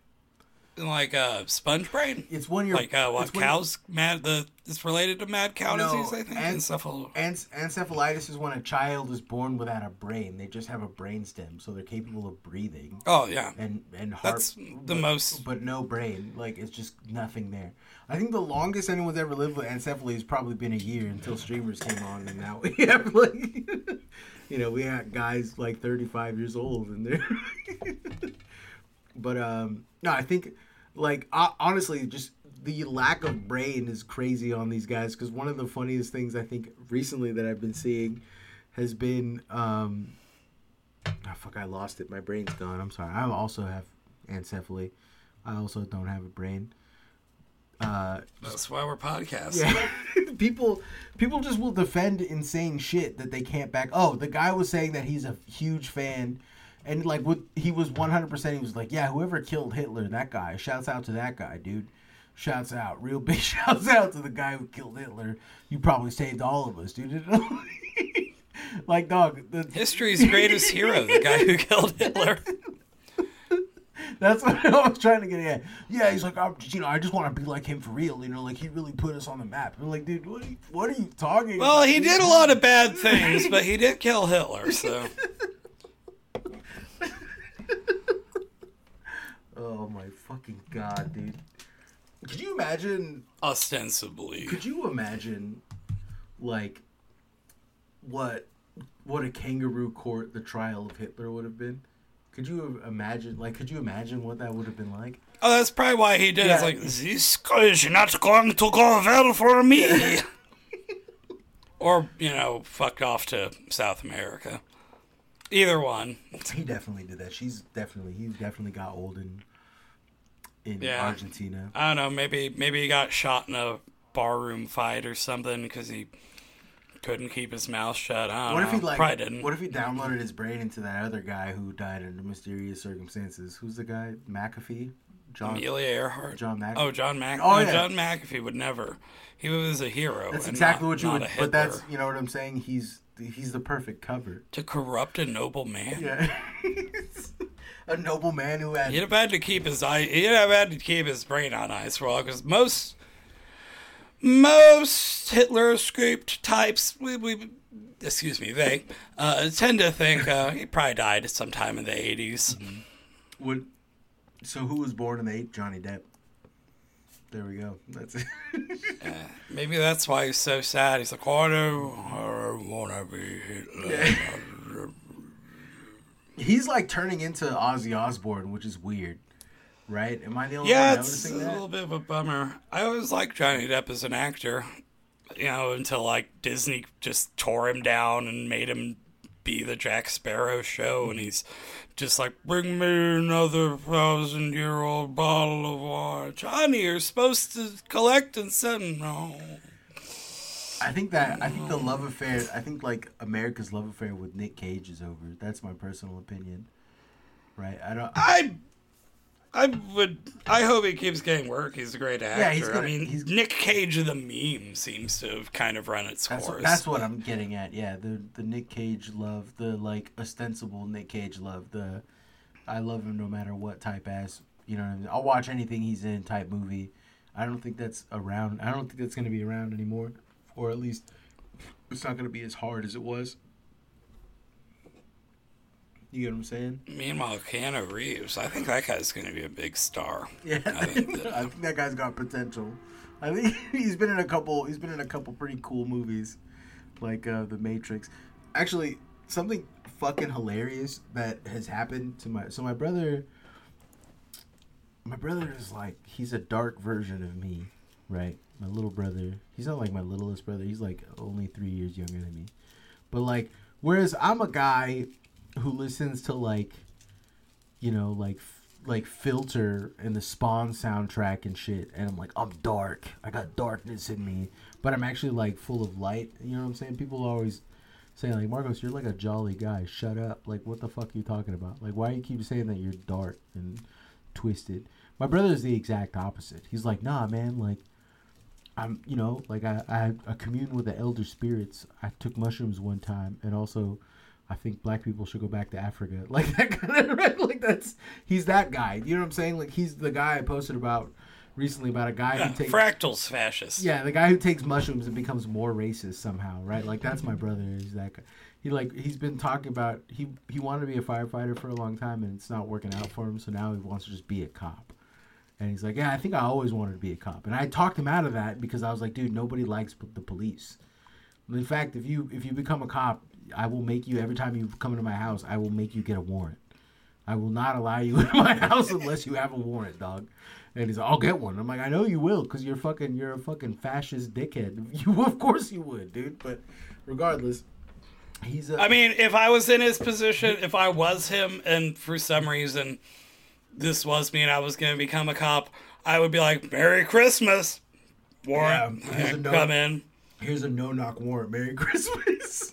Like uh, sponge brain. It's when you're like uh, what cows mad the it's related to mad cow no, disease. I think an, Encephal- an, encephalitis is when a child is born without a brain. They just have a brain stem, so they're capable of breathing. Oh yeah, and and heart, that's the but, most, but no brain. Like it's just nothing there. I think the longest anyone's ever lived with ancephaly has probably been a year until streamers came on, and now we have like, you know, we got guys like thirty-five years old and they're. But um, no, I think. Like, uh, honestly, just the lack of brain is crazy on these guys. Because one of the funniest things I think recently that I've been seeing has been, um, oh, fuck, I lost it. My brain's gone. I'm sorry. I also have ancephaly. I also don't have a brain. Uh, That's why we're podcasting. Yeah. people, people just will defend insane shit that they can't back. Oh, the guy was saying that he's a huge fan. And, like, with, he was one hundred percent, he was like, yeah, whoever killed Hitler, that guy, shouts out to that guy, dude. Shouts out. Real big shouts out to the guy who killed Hitler. You probably saved all of us, dude. Like, dog. The... History's greatest hero, the guy who killed Hitler. That's what I was trying to get at. Yeah, he's like, I'm just, you know, I just want to be like him for real. You know, like, he really put us on the map. I'm like, dude, what are you, what are you talking well, about? Well, he did a lot of bad things, but he did kill Hitler, so... Oh my fucking god, dude. Could you imagine... Ostensibly. Could you imagine, like, what what a kangaroo court the trial of Hitler would have been? Could you imagine, like, could you imagine what that would have been like? Oh, that's probably why he did. Yeah. It's like, this guy is not going to go well for me. Or, you know, fucked off to South America. Either one. He definitely did that. She's definitely, he definitely got old in, in yeah. Argentina. I don't know, maybe maybe he got shot in a barroom fight or something because he couldn't keep his mouth shut. I don't what know. if he like? Probably didn't. What if he downloaded his brain into that other guy who died under mysterious circumstances? Who's the guy? McAfee? John Amelia Earhart. John McAfee. Oh, John McAfee. Oh, no, yeah. John McAfee would never. He was a hero. That's and exactly not, what you not would. a Hitler. But that's, you know what I'm saying. He's he's the perfect cover. To corrupt a noble man. Yeah. A noble man who had. He'd have had to keep his eye. He'd have had to keep his brain on ice for a while because most most Hitler escaped types. We, we excuse me. They uh, tend to think uh, he probably died sometime in the eighties. Mm-hmm. Would so who was born in the eighties? Johnny Depp. There we go. That's it. Yeah, maybe that's why he's so sad. He's like, oh, I don't, I don't want to be Hitler. Yeah. He's like turning into Ozzy Osbourne, which is weird, right? Am I the only yeah, one it's noticing a that? little bit of a bummer. I always liked Johnny Depp as an actor, you know, until like Disney just tore him down and made him be the Jack Sparrow show, and he's just like, bring me another thousand year old bottle of wine. Johnny, you're supposed to collect and send. No. I think that I think the love affair. I think like America's love affair with Nick Cage is over. That's my personal opinion. Right? I don't. I. I would. I hope he keeps getting work. He's a great actor. Yeah, he's gonna, I mean, he's, Nick Cage of the meme seems to have kind of run its that's, course. that's what I'm getting at. Yeah, the the Nick Cage love, the like ostensible Nick Cage love, the I love him no matter what type ass. You know what I mean? I'll watch anything he's in type movie. I don't think that's around. I don't think that's gonna be around anymore, or at least it's not gonna be as hard as it was. You get what I'm saying? Meanwhile, Keanu Reeves, I think that guy's going to be a big star. Yeah, I think that, I think that guy's got potential. I think he's been in a couple. He's been in a couple pretty cool movies, like uh, The Matrix. Actually, something fucking hilarious that has happened to my. So my brother, my brother is like he's a dark version of me, right? My little brother. He's not like my littlest brother. He's like only three years younger than me. But like, whereas I'm a guy who listens to like, you know, like like Filter and the Spawn soundtrack and shit, and I'm like, I'm dark. I got darkness in me, but I'm actually like full of light. You know what I'm saying? People always say like, Marcos, you're like a jolly guy. Shut up. Like, what the fuck are you talking about? Like, why do you keep saying that you're dark and twisted? My brother is the exact opposite. He's like, nah, man. Like, I'm, you know, like I I, I commune with the elder spirits. I took mushrooms one time, and also I think black people should go back to Africa. Like that kind of, right? Like that's, he's that guy. You know what I'm saying? Like he's the guy I posted about recently about a guy yeah, who takes... Fractal's fascist. Yeah, the guy who takes mushrooms and becomes more racist somehow, right? Like that's my brother. Is that guy. He like, he's been talking about, he, he wanted to be a firefighter for a long time and it's not working out for him. So now he wants to just be a cop. And he's like, yeah, I think I always wanted to be a cop. And I talked him out of that because I was like, dude, nobody likes the police. In fact, if you if you become a cop, I will make you, every time you come into my house, I will make you get a warrant. I will not allow you into my house unless you have a warrant, dog. And he's like, I'll get one. I'm like, I know you will, because you're fucking, you're a fucking fascist dickhead. You, of course you would, dude. But regardless, he's a... I mean, if I was in his position, if I was him, and for some reason this was me and I was going to become a cop, I would be like, Merry Christmas, warrant, Yeah, here's a no- come in. Here's a no-knock warrant. Merry Christmas.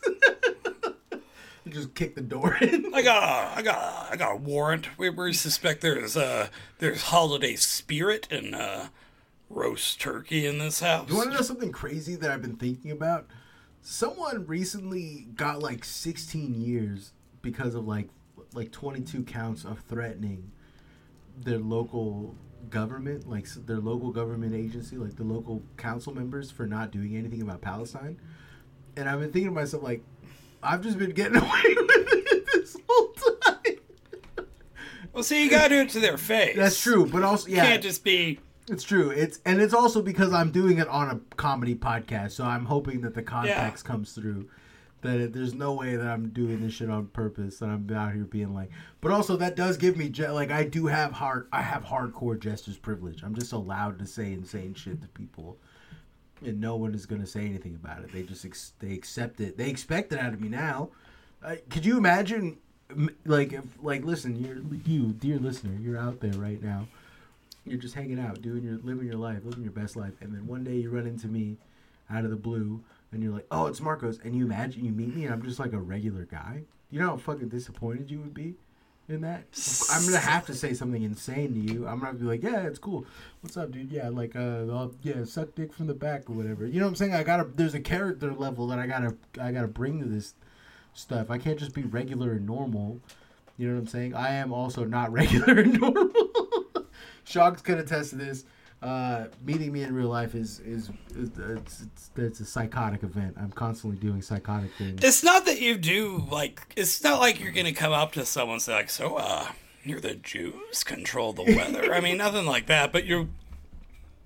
Just kick the door in. I got a, I got a, I got a warrant. We, we suspect there's uh there's holiday spirit and uh, roast turkey in this house. You want to know something crazy that I've been thinking about? Someone recently got like sixteen years because of like like twenty-two counts of threatening their local government, like their local government agency, like the local council members for not doing anything about Palestine. And I've been thinking to myself, like, I've just been getting away with it this whole time. Well, see, you gotta do it to their face. That's true, but also, yeah, you can't just be. It's true. It's and it's also because I'm doing it on a comedy podcast, so I'm hoping that the context yeah. comes through. That it, there's no way that I'm doing this shit on purpose, and I'm out here being like. But also, that does give me je- like I do have hard. I have hardcore jester's privilege. I'm just allowed to say insane shit to people, and no one is gonna say anything about it. They just ex- they accept it. They expect it out of me now. Uh, could you imagine, like, if like listen, you're you, dear listener, you're out there right now. You're just hanging out, doing your living your life, living your best life, and then one day you run into me, out of the blue. And you're like, oh, it's Marcos. And you imagine you meet me and I'm just like a regular guy. You know how fucking disappointed you would be in that? I'm going to have to say something insane to you. I'm going to be like, yeah, it's cool. What's up, dude? Yeah, like, uh, I'll, yeah, suck dick from the back or whatever. You know what I'm saying? I got to, there's a character level that I got to, I got to bring to this stuff. I can't just be regular and normal. You know what I'm saying? I am also not regular and normal. Shogs could attest to this. Uh, meeting me in real life is is, is it's, it's it's a psychotic event. I'm constantly doing psychotic things. It's not that you do like. It's not like you're gonna come up to someone and say like, "So, uh, you're the Jews control the weather." I mean, nothing like that. But you're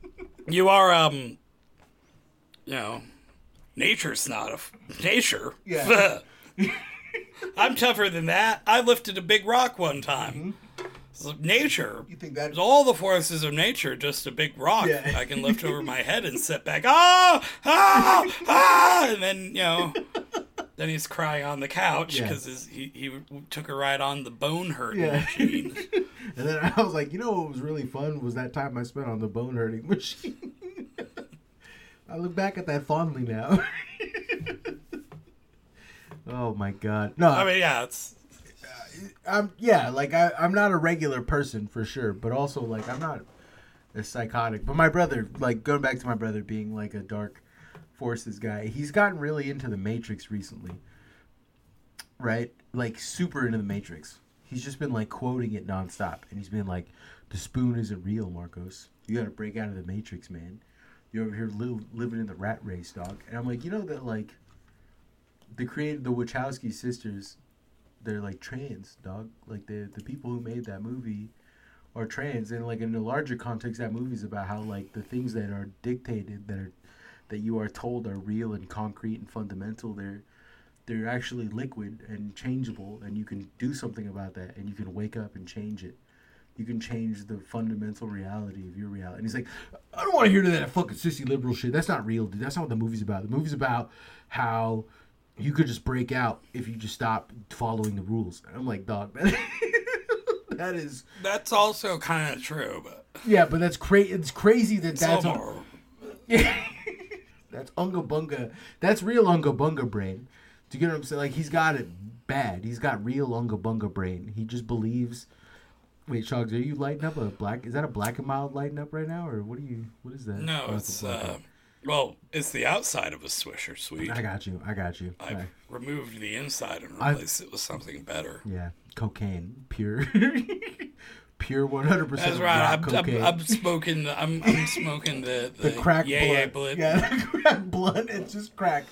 you are, um, you know, nature's not a f- nature. Yeah. I'm tougher than that. I lifted a big rock one time. Mm-hmm. So nature. You think that? All the forces of nature, just a big rock Yeah. I can lift over my head and sit back. Ah, ah, ah, and then you know, then he's crying on the couch because Yeah. he he took a ride on the bone hurting Yeah. machine. And then I was like, you know what was really fun was that time I spent on the bone hurting machine. I look back at that fondly now. Oh my god! No, I mean, yeah, it's I'm yeah, like I, I'm not a regular person for sure, but also like I'm not a psychotic. But my brother, like going back to my brother being like a dark forces guy, he's gotten really into the Matrix recently, right? Like super into the Matrix. He's just been like quoting it nonstop, and he's been like, "The spoon isn't real, Marcos. You got to break out of the Matrix, man. You're over here li- living in the rat race, dog." And I'm like, you know that like the created the Wachowski sisters. They're like trans, dog. Like the the people who made that movie are trans, and like in the larger context, that movie's about how like the things that are dictated, that are that you are told are real and concrete and fundamental, they're they're actually liquid and changeable, and you can do something about that, and you can wake up and change it. You can change the fundamental reality of your reality. And he's like, I don't want to hear that fucking sissy liberal shit. That's not real, dude. That's not what the movie's about. The movie's about how you could just break out if you just stop following the rules. And I'm like, dog, man, that is... that's also kind of true, but Yeah, but that's cra- It's crazy that it's that's... all Un- more. that's Unga Bunga. That's real Unga Bunga brain. Do you get what I'm saying? Like, he's got it bad. He's got real Unga Bunga brain. He just believes... Wait, Shogs, are you lighting up a black... Is that a black and mild lighting up right now? Or what are you... What is that? No, Oh, it's a black uh, one. well, it's the outside of a Swisher Sweet. I got you. I got you. I Right. removed the inside and I- replaced it with something better. Yeah, cocaine, pure, pure one hundred percent. That's right. I'm, Cocaine. I'm, I'm smoking. The, I'm, I'm smoking the the, the crack yeah, yeah, blunt. blunt. Yeah, the crack blunt. It's just crack.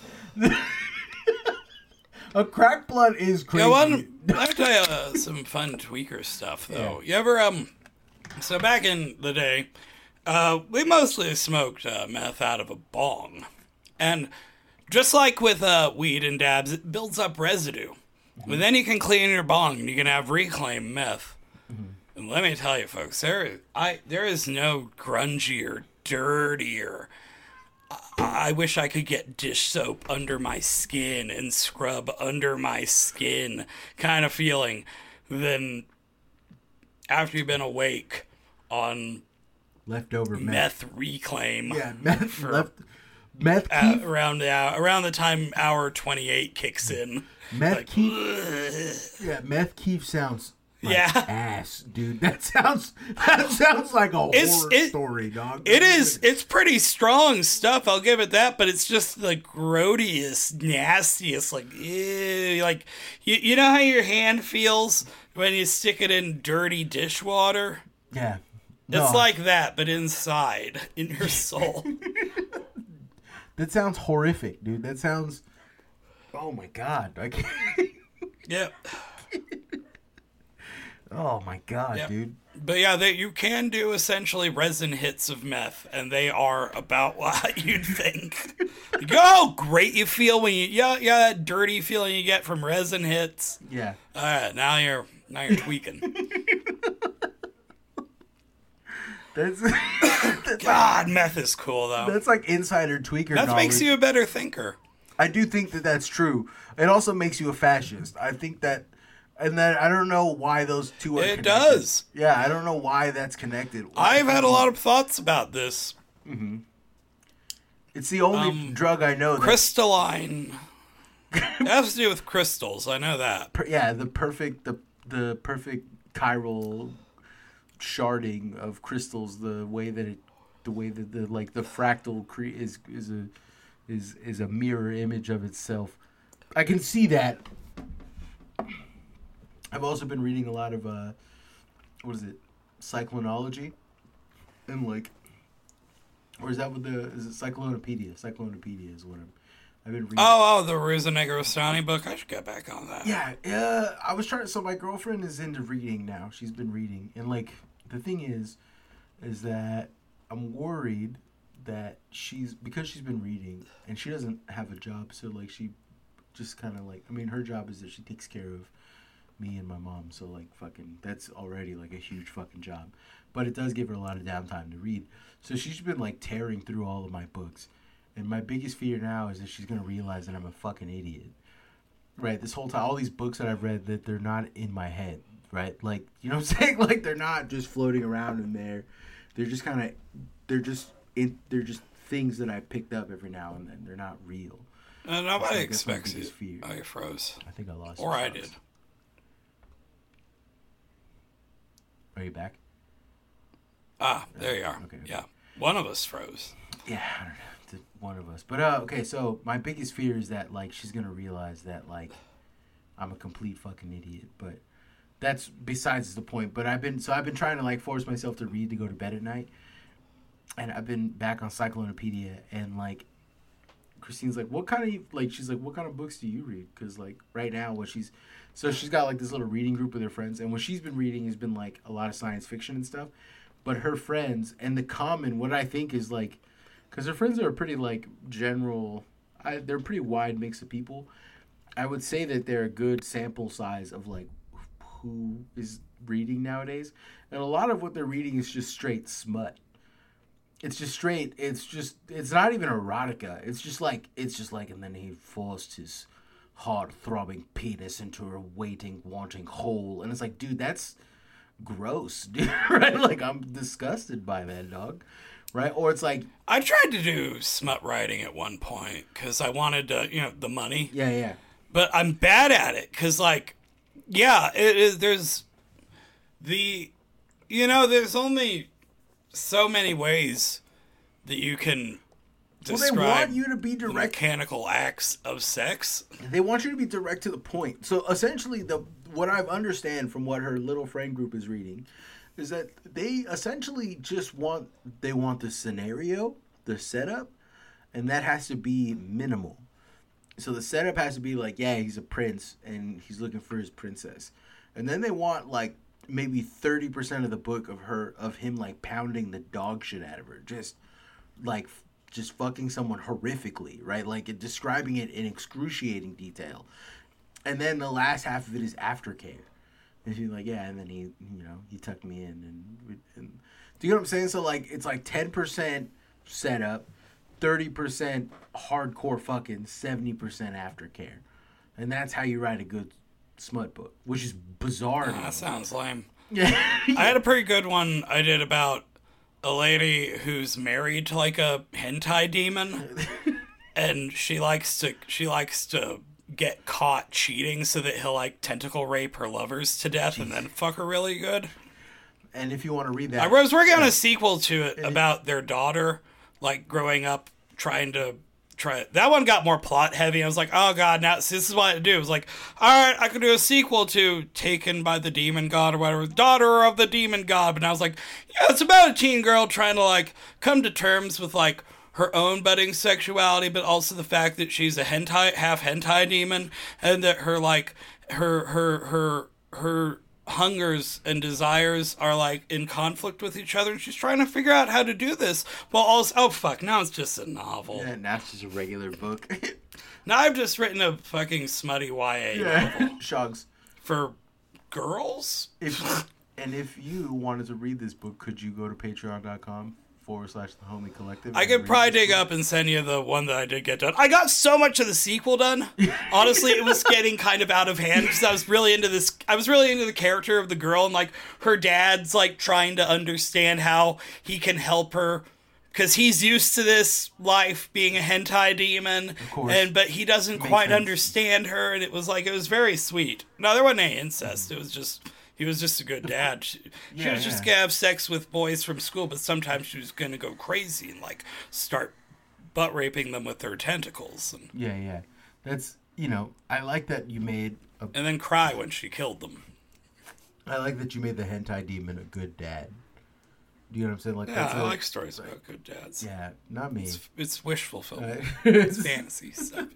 A crack blunt is crazy. Yeah, well, let me tell you uh, some fun tweaker stuff though. You ever um? So back in the day, uh, we mostly smoked uh, meth out of a bong, and just like with uh, weed and dabs, it builds up residue. Mm-hmm. But then you can clean your bong, and you can have reclaimed meth. Mm-hmm. And let me tell you, folks, there is, I there is no grungier, dirtier. I wish I could get dish soap under my skin and scrub under my skin kind of feeling than after you've been awake on leftover meth. meth reclaim. Yeah, meth for, left. Meth uh, keef. around the hour, around the time hour twenty-eight kicks in. Meth like, keef. Yeah, meth keef sounds. Like Yeah. ass, dude. That sounds. That sounds like a It's- horror it- story, dog. It is. It's pretty strong stuff. I'll give it that. But it's just the grodiest, nastiest. Like, ew, like you. You know how your hand feels when you stick it in dirty dishwater. Yeah. It's No. like that, but inside, in your soul. That sounds horrific, dude. That sounds. Oh my god! I can't. Yep. Oh my god, Yep. dude. But yeah, they, you can do essentially resin hits of meth, and they are about what you'd think. Like, oh, great you feel when you yeah yeah that dirty feeling you get from resin hits. Yeah. All right, now you're now you're tweaking. That's that's, God, meth is cool though. that's like insider tweaker Meth knowledge. makes you a better thinker. I do think that that's true. It also makes you a fascist. I think that, and then I don't know why those two are. It connected. does. Yeah, I don't know why that's connected. I've had a lot of thoughts about this. It's the only um, drug I know. That, Crystalline. It has to do with crystals. I know that. per, yeah, the perfect the the perfect chiral sharding of crystals. The way that it, the way that the like the fractal cre- is is a is is a mirror image of itself. I can see that. I've also been reading a lot of uh, what is it, cyclonology, and like, or is that what the is it Cyclonopedia? Cyclonopedia is what I'm. I've been reading. Oh, oh, the Ruza Negrostani book. I should get back on that. Yeah, uh, I was trying. So my girlfriend is into reading now. She's been reading, and like the thing is, is that I'm worried that she's because she's been reading and she doesn't have a job, so like she just kind of like I mean her job is that she takes care of me and my mom, so like fucking that's already like a huge fucking job, but it does give her a lot of downtime to read. So she's been like tearing through all of my books, and my biggest fear now is that she's gonna realize that I'm a fucking idiot. Right, this whole time, all these books that I've read that they're not in my head. Right, like you know what I'm saying, like they're not just floating around in there. They're just kind of, they're just in, they're just things that I picked up every now and then. They're not real. Uh, nobody expects you. Fear. Oh, you froze. I think I lost. Or I did. Are you back? Ah, there you are. Okay, okay. Yeah, one of us froze. Yeah, I don't know. One of us. But uh, okay, so my biggest fear is that like she's gonna realize that like I'm a complete fucking idiot, but. That's besides the point, but I've been so I've been trying to like force myself to read to go to bed at night, and I've been back on Cyclopedia, and like Christine's like, what kind of like she's like, what kind of books do you read? Because like right now, what she's so she's got like this little reading group with her friends, and what she's been reading has been like a lot of science fiction and stuff, but her friends and the common what I think is like, because her friends are a pretty like general, I, they're a pretty wide mix of people. I would say that they're a good sample size of like. Who is reading nowadays, and a lot of what they're reading is just straight smut. It's just straight. It's just. It's not even erotica. It's just like. It's just like. And then he forced his hard-throbbing penis into her waiting, wanting hole, and it's like, dude, that's gross, dude. Right? Like I'm disgusted by that, dog. Right? Or it's like I tried to do smut writing at one point because I wanted to, you know, the money. Yeah, yeah. But I'm bad at it because like. Yeah, it is. There's the, you know, there's only so many ways that you can describe well, they want you to be direct. Mechanical acts of sex. They want you to be direct to the point. So essentially, the what I understand from what her little friend group is reading is that they essentially just want they want the scenario, the setup, and that has to be minimal. So the setup has to be like, yeah, he's a prince and he's looking for his princess. And then they want like maybe thirty percent of the book of her, of him like pounding the dog shit out of her. Just like, just fucking someone horrifically, right? Like describing it in excruciating detail. And then the last half of it is aftercare. And she's like, yeah, and then he, you know, he tucked me in. And, and do you know what I'm saying? So like, it's like ten percent setup. thirty percent hardcore fucking, seventy percent aftercare. And that's how you write a good smut book, which is bizarre. Oh, that sounds lame. Yeah. I had a pretty good one I did about a lady who's married to like a hentai demon. And she likes to she likes to get caught cheating so that he'll like tentacle rape her lovers to death. Jeez. And then fuck her really good. And if you want to read that, I was working on a sequel to it about their daughter like growing up trying to try it. That one got more plot heavy. I was like, oh god, now this is what I do. It was like, all right, I could do a sequel to Taken by the Demon God or whatever, Daughter of the Demon God. But I was like, yeah, it's about a teen girl trying to like come to terms with like her own budding sexuality, but also the fact that she's a hentai, half hentai demon, and that her like her her her her hungers and desires are like in conflict with each other, and she's trying to figure out how to do this while also oh fuck now it's just a novel. Yeah, now it's just a regular book. Now I've just written a fucking smutty Y A yeah. novel. Shogs. For girls. If and if you wanted to read this book, could you go to patreon.com forward slash the homie collective? I could probably dig book? up and send you the one that I did get done. I got so much of the sequel done. Honestly, it was getting kind of out of hand because I was really into this. I was really into the character of the girl, and like her dad's like trying to understand how he can help her because he's used to this life being a hentai demon, of course. and but he doesn't quite sense. understand her, and it was like it was very sweet. No, there wasn't any incest. It was just. He was just a good dad. She, yeah, she was just yeah. gonna have sex with boys from school, but sometimes she was gonna go crazy and like start butt raping them with her tentacles. And, yeah, yeah. That's you know, I like that you made a, and then cry when she killed them. I like that you made the hentai demon a good dad. Do you know what I'm saying? Like, yeah, that's I a, like stories about good dads. Yeah, not me. It's, it's wish fulfillment. Uh, it's fantasy stuff.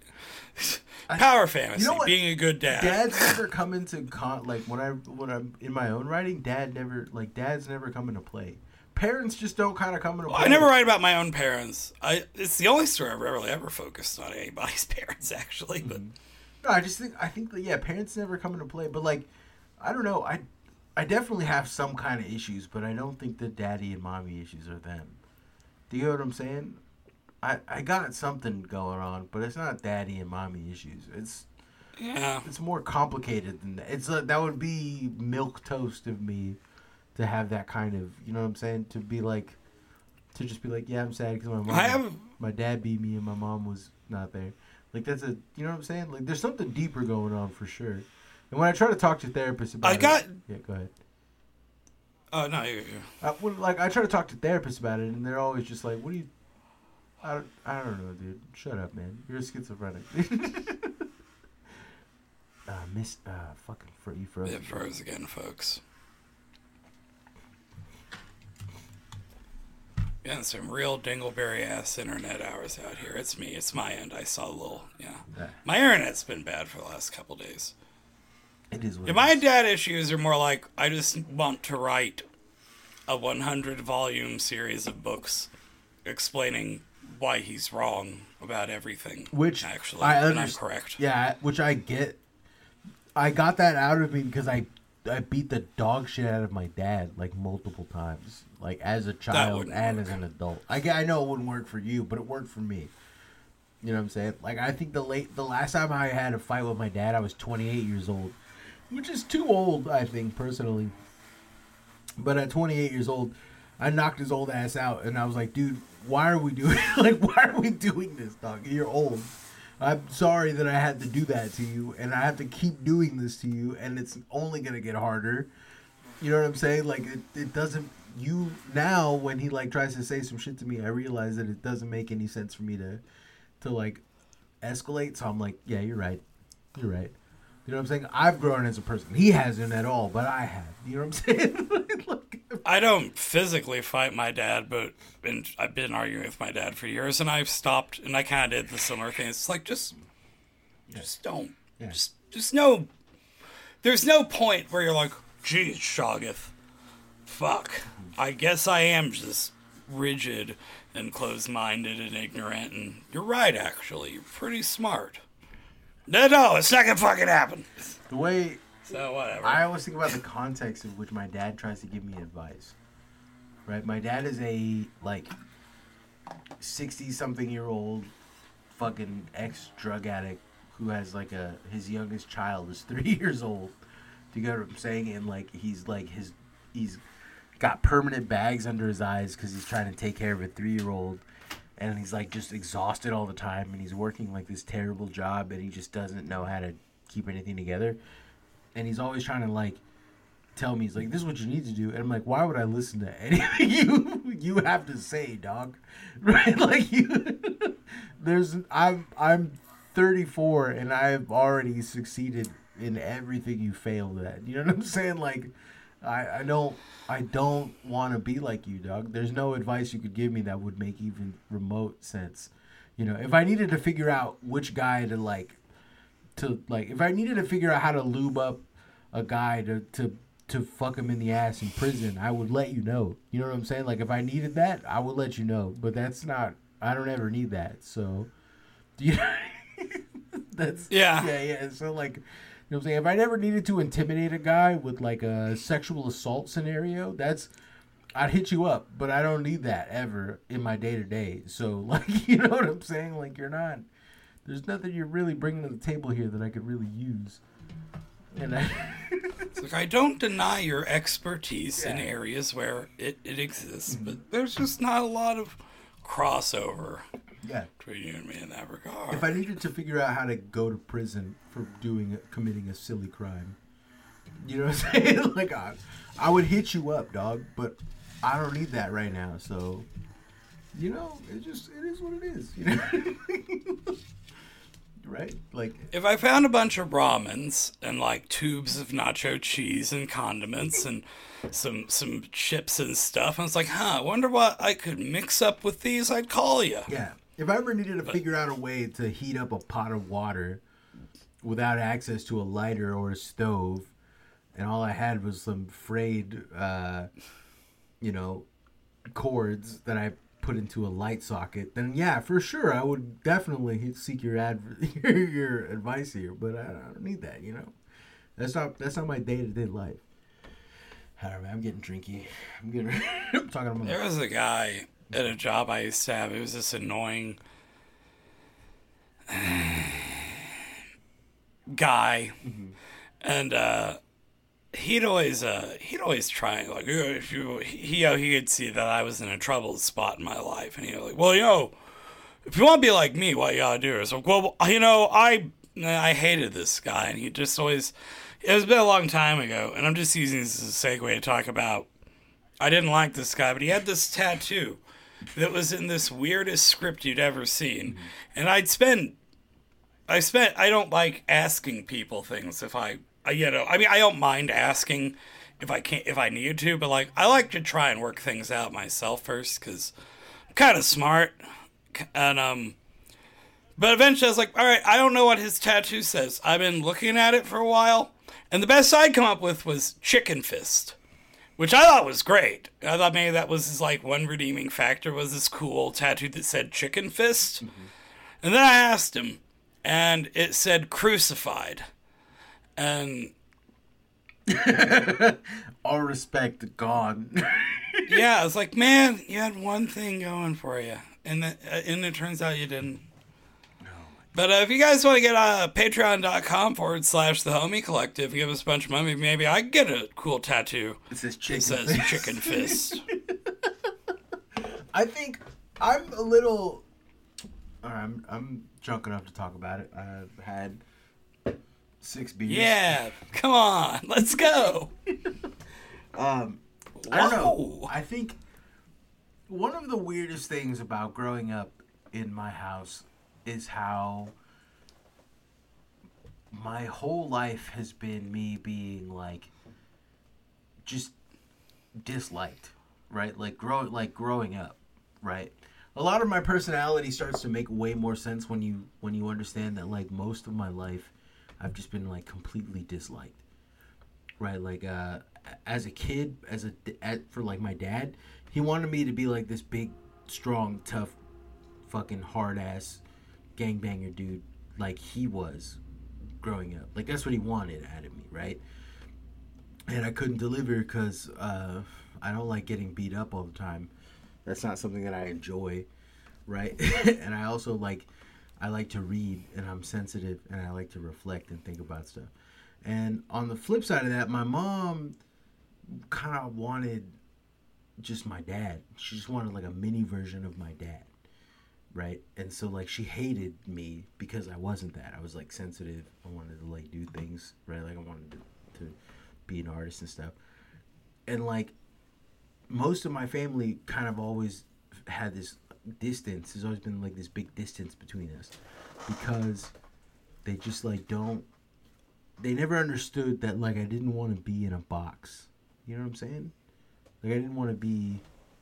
Power fantasy. You know what? Being a good dad. Dads never come into con like when I when I'm in my own writing. Dad never like dads never come into play. parents just don't kind of come into play. Well, I never write about my own parents. I it's the only story I've really ever focused on anybody's parents, actually. But no, I just think I think that yeah, parents never come into play. But like, I don't know. I I definitely have some kind of issues, but I don't think the daddy and mommy issues are them. Do you know what I'm saying? I I got something going on, but it's not daddy and mommy issues. It's yeah, it's more complicated than that. It's uh, that would be milk toast of me to have that kind of, you know what I'm saying? To be like, to just be like, yeah, I'm sad because my mom, I have my dad beat me and my mom was not there. Like that's a, you know what I'm saying? Like there's something deeper going on for sure. And when I try to talk to therapists about I got. it, yeah, go ahead. Oh no, you. you. Uh, when, like I try to talk to therapists about it, and they're always just like, "What do you?" I don't, I don't know, dude. Shut up, man. You're schizophrenic. uh, miss, uh, fucking, fro- you froze. It froze again, folks. Getting some real dingleberry ass internet hours out here. It's me. It's my end. I saw a little. Yeah, Yeah. my internet's been bad for the last couple days. It is what Yeah, it my is. dad issues are more like I just want to write a one hundred volume series of books explaining why he's wrong about everything. Which actually, I and I'm understand. correct. Yeah, which I get. I got that out of me because I, I beat the dog shit out of my dad like multiple times, like as a child wouldn't and work. as an adult. I get, I know it wouldn't work for you, but it worked for me. You know what I'm saying? Like I think the late the last time I had a fight with my dad, I was twenty-eight years old, which is too old, I think personally. But at twenty-eight years old, I knocked his old ass out, and I was like, dude, why are we doing like why are we doing this, dog? You're old. I'm sorry that I had to do that to you, and I have to keep doing this to you, and it's only gonna get harder. You know what I'm saying? Like it, it doesn't. You now when he like tries to say some shit to me, I realize that it doesn't make any sense for me to, to like, escalate. So I'm like, yeah, you're right, you're right. You know what I'm saying? I've grown as a person. He hasn't at all, but I have. You know what I'm saying? Like, I don't physically fight my dad, but and I've been arguing with my dad for years, and I've stopped, and I kind of did the similar thing. It's like just, just don't, Yeah. just, just no. There's no point where you're like, geez, Shoggoth, fuck. I guess I am just rigid and closed-minded and ignorant, and you're right. Actually, you're pretty smart. No, no, it's not gonna fucking happen. the way So whatever. I always think about the context of which my dad tries to give me advice. Right? My dad is a, like, sixty-something-year-old fucking ex-drug addict who has, like, a... His youngest child is three years old. Do you get what I'm saying? And, like, he's, like, his... He's got permanent bags under his eyes because he's trying to take care of a three-year-old. And he's, like, just exhausted all the time. And he's working, like, this terrible job. And he just doesn't know how to keep anything together. And he's always trying to, like, tell me, he's like, this is what you need to do. And I'm like, why would I listen to anything you you have to say, dog? Right? Like, you, there's, I'm, I'm thirty-four, and I've already succeeded in everything you failed at. You know what I'm saying? Like, I, I don't, I don't want to be like you, dog. There's no advice you could give me that would make even remote sense. You know, if I needed to figure out which guy to, like, to, like, if I needed to figure out how to lube up a guy to, to, to fuck him in the ass in prison, I would let you know. You know what I'm saying? Like, if I needed that, I would let you know. But that's not, I don't ever need that. So, you know, that's, Yeah. yeah, yeah. So, like, you know what I'm saying? If I never needed to intimidate a guy with, like, a sexual assault scenario, that's, I'd hit you up. But I don't need that ever in my day-to-day. So, like, you know what I'm saying? Like, you're not, there's nothing you're really bringing to the table here that I could really use. And I... It's like, I don't deny your expertise in Yeah. areas where it, it exists, but there's just not a lot of crossover yeah. between you and me in that regard. If I needed to figure out how to go to prison for doing committing a silly crime, you know what I'm saying? Like, I, I would hit you up, dog, but I don't need that right now. So, you know, it just, it is what it is, you know? Right? Like, If I found a bunch of Brahmins and like tubes of nacho cheese and condiments and some some chips and stuff, I was like, huh, I wonder what I could mix up with these, I'd call you. yeah. If I ever needed to figure out a way to heat up a pot of water without access to a lighter or a stove, and all I had was some frayed, uh, you know, cords that I put into a light socket, then yeah, for sure, I would definitely seek your adv- your advice here. But I don't need that, you know. That's not that's not my day to day life. I don't know, man, I'm getting drinky. I'm getting. I'm talking about. There was a guy at a job I used to have. It was this annoying guy, mm-hmm. and uh, he'd always uh, he'd always try like if you he you know, he could see that I was in a troubled spot in my life, and he was like, well, you know, if you want to be like me, what you gotta do is like, well, you know, I I hated this guy, and he just always. It was been a long time ago, and I'm just using this as a segue to talk about. I didn't like this guy, but he had this tattoo that was in this weirdest script you'd ever seen, mm-hmm. and I'd spend. I spent. I don't like asking people things if I, I, you know. I mean, I don't mind asking if I can't, if I need to, but like, I like to try and work things out myself first because I'm kind of smart, and um. But eventually, I was like, all right, I don't know what his tattoo says. I've been looking at it for a while, and the best I'd come up with was Chicken Fist, which I thought was great. I thought maybe that was his like one redeeming factor was this cool tattoo that said Chicken Fist, mm-hmm. and then I asked him. And it said crucified. And all respect gone. Yeah, I was like, man, you had one thing going for you. And, the, uh, and it turns out you didn't. No. But uh, if you guys want to get uh, patreon.com forward slash the homie collective and give us a bunch of money, maybe I can get a cool tattoo. It says chicken, it says fist. Chicken Fist. I think I'm a little... All right, I'm... I'm drunk enough to talk about it. I've had six beers. Yeah, come on, let's go. um, I don't know. I think one of the weirdest things about growing up in my house is how my whole life has been me being like just disliked, right? Like grow, like growing up, right? A lot of my personality starts to make way more sense when you when you understand that like most of my life I've just been like completely disliked, right? Like uh, as a kid, as a as, for like my dad, he wanted me to be like this big, strong, tough, fucking hard ass gangbanger dude, like he was growing up. Like that's what he wanted out of me, right? And I couldn't deliver because uh, I don't like getting beat up all the time. That's not something that I enjoy, right? And I also like, I like to read, and I'm sensitive, and I like to reflect and think about stuff. And on the flip side of that, my mom kind of wanted just my dad. She just wanted like a mini version of my dad, right? And so like she hated me because I wasn't that. I was like sensitive. I wanted to like do things, right? Like I wanted to, to be an artist and stuff. And like, most of my family kind of always had this distance. There's always been like this big distance between us because they just like don't, they never understood that like I didn't want to be in a box. You know what I'm saying? Like I didn't want to be,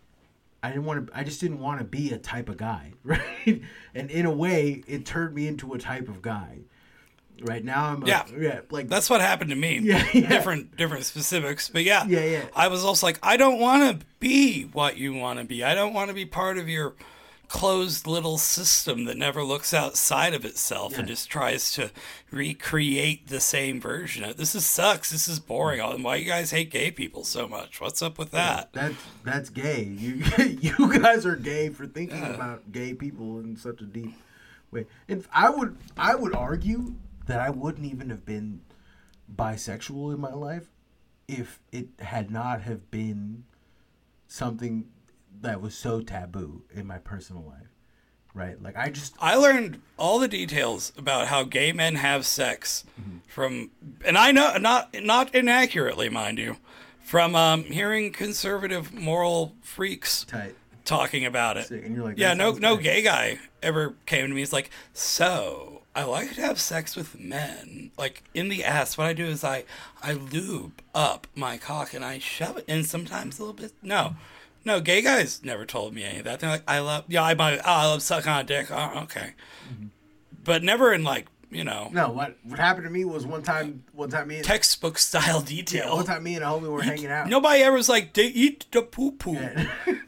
I didn't want to, I just didn't want to be a type of guy, right? And in a way, it turned me into a type of guy. Right now, I'm a, yeah, yeah, like that's what happened to me. Yeah, yeah. different different specifics, but yeah, yeah, yeah. I was also like, I don't want to be what you want to be. I don't want to be part of your closed little system that never looks outside of itself yeah. and just tries to recreate the same version. of This is sucks. This is boring. Why you guys hate gay people so much? What's up with that? Yeah, that's that's gay. You you guys are gay for thinking yeah. about gay people in such a deep way. And I would I would argue that I wouldn't even have been bisexual in my life if it had not have been something that was so taboo in my personal life, right? Like I just I learned all the details about how gay men have sex mm-hmm. from, and I know not not inaccurately, mind you, from um, hearing conservative moral freaks Tight. talking about it. Sick. And you're like, yeah, no no nice. gay guy ever came to me. He's like, so I like to have sex with men, like in the ass. What I do is I, I lube up my cock and I shove it in sometimes a little bit. No, no, gay guys never told me any of that. They're like, I love, yeah, I, oh, I love sucking on a dick. Oh, okay, mm-hmm. But never in like, you know. No, what what happened to me was one time, one time me and, textbook style detail. Yeah, one time me and a homie were hanging out. Nobody ever was like, they eat the poo poo. Yeah.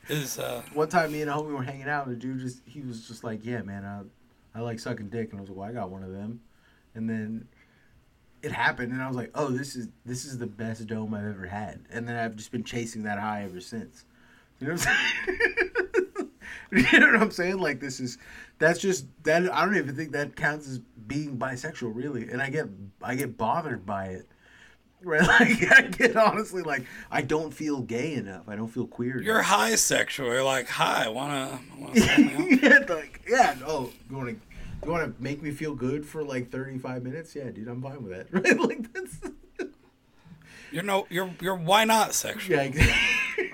is uh One time, me and a homie were hanging out, and the dude just he was just like, "Yeah, man, I, I like sucking dick," and I was like, "Well, I got one of them," and then it happened, and I was like, "Oh, this is this is the best dome I've ever had," and then I've just been chasing that high ever since. You know what I'm saying? You know what I'm saying? Like this is that's just that. I don't even think that counts as being bisexual, really, and I get I get bothered by it. Right, like I get honestly like I don't feel gay enough. I don't feel queer enough. You're high sexual. You're like, hi, wanna wanna suck me off? Yeah, like yeah. Oh, you wanna you wanna make me feel good for like thirty-five minutes? Yeah, dude, I'm fine with that. Right, like that's. You're no, you're you're why not sexual? Yeah, exactly.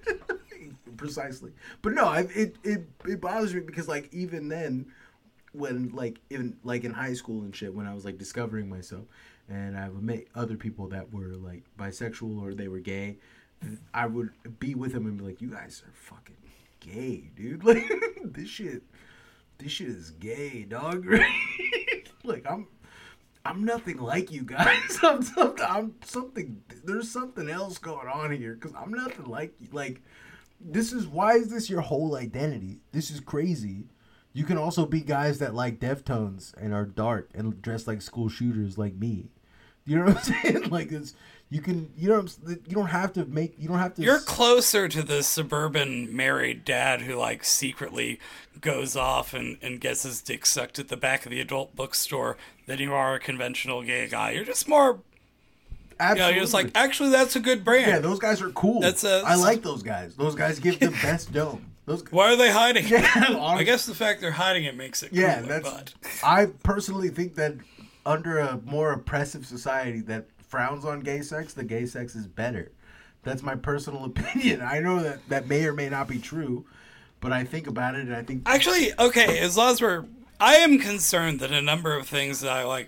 Precisely. But no, I, it it it bothers me because like even then, when like in like in high school and shit, when I was like discovering myself. And I would meet other people that were like bisexual or they were gay. I would be with them and be like, "You guys are fucking gay, dude. Like this shit, this shit is gay, dog." Right? Like I'm, I'm nothing like you guys. I'm something. I'm something. There's something else going on here because I'm nothing like you. Like this is why is this your whole identity? This is crazy. You can also be guys that like Deftones and are dark and dress like school shooters like me. You know what I'm saying? Like it's you can you know what I'm, you don't have to make you don't have to. You're closer to the suburban married dad who like secretly goes off and, and gets his dick sucked at the back of the adult bookstore than you are a conventional gay guy. You're just more. Absolutely. You know, you're just like, actually, that's a good brand. Yeah, those guys are cool. That's a, I like those guys. Those guys give the best dome. Those guys, why are they hiding? Yeah, I guess the fact they're hiding it makes it yeah. cooler, That's. but. I personally think that under a more oppressive society that frowns on gay sex, the gay sex is better. That's my personal opinion. I know that that may or may not be true, but I think about it and I think. Actually, okay, as long as we're. I am concerned that a number of things that I like.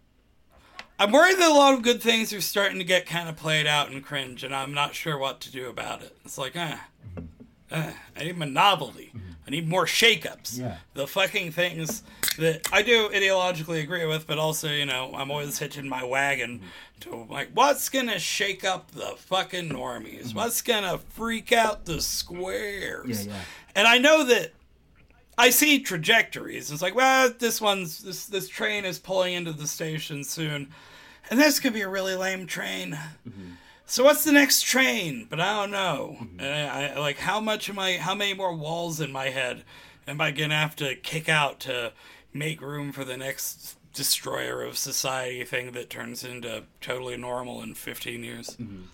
I'm worried that a lot of good things are starting to get kind of played out and cringe, and I'm not sure what to do about it. It's like, eh, eh I need my novelty. I need more shakeups. Yeah. The fucking things that I do ideologically agree with, but also, you know, I'm always hitching my wagon to, like, what's gonna shake up the fucking normies? Mm-hmm. What's gonna freak out the squares? Yeah, yeah. And I know that I see trajectories. It's like, well, this one's, this, this train is pulling into the station soon. And this could be a really lame train. Mm-hmm. So what's the next train? But I don't know. Mm-hmm. And I, I, like, how much am I, how many more walls in my head am I going to have to kick out to make room for the next destroyer of society thing that turns into totally normal in fifteen years? Mm-hmm.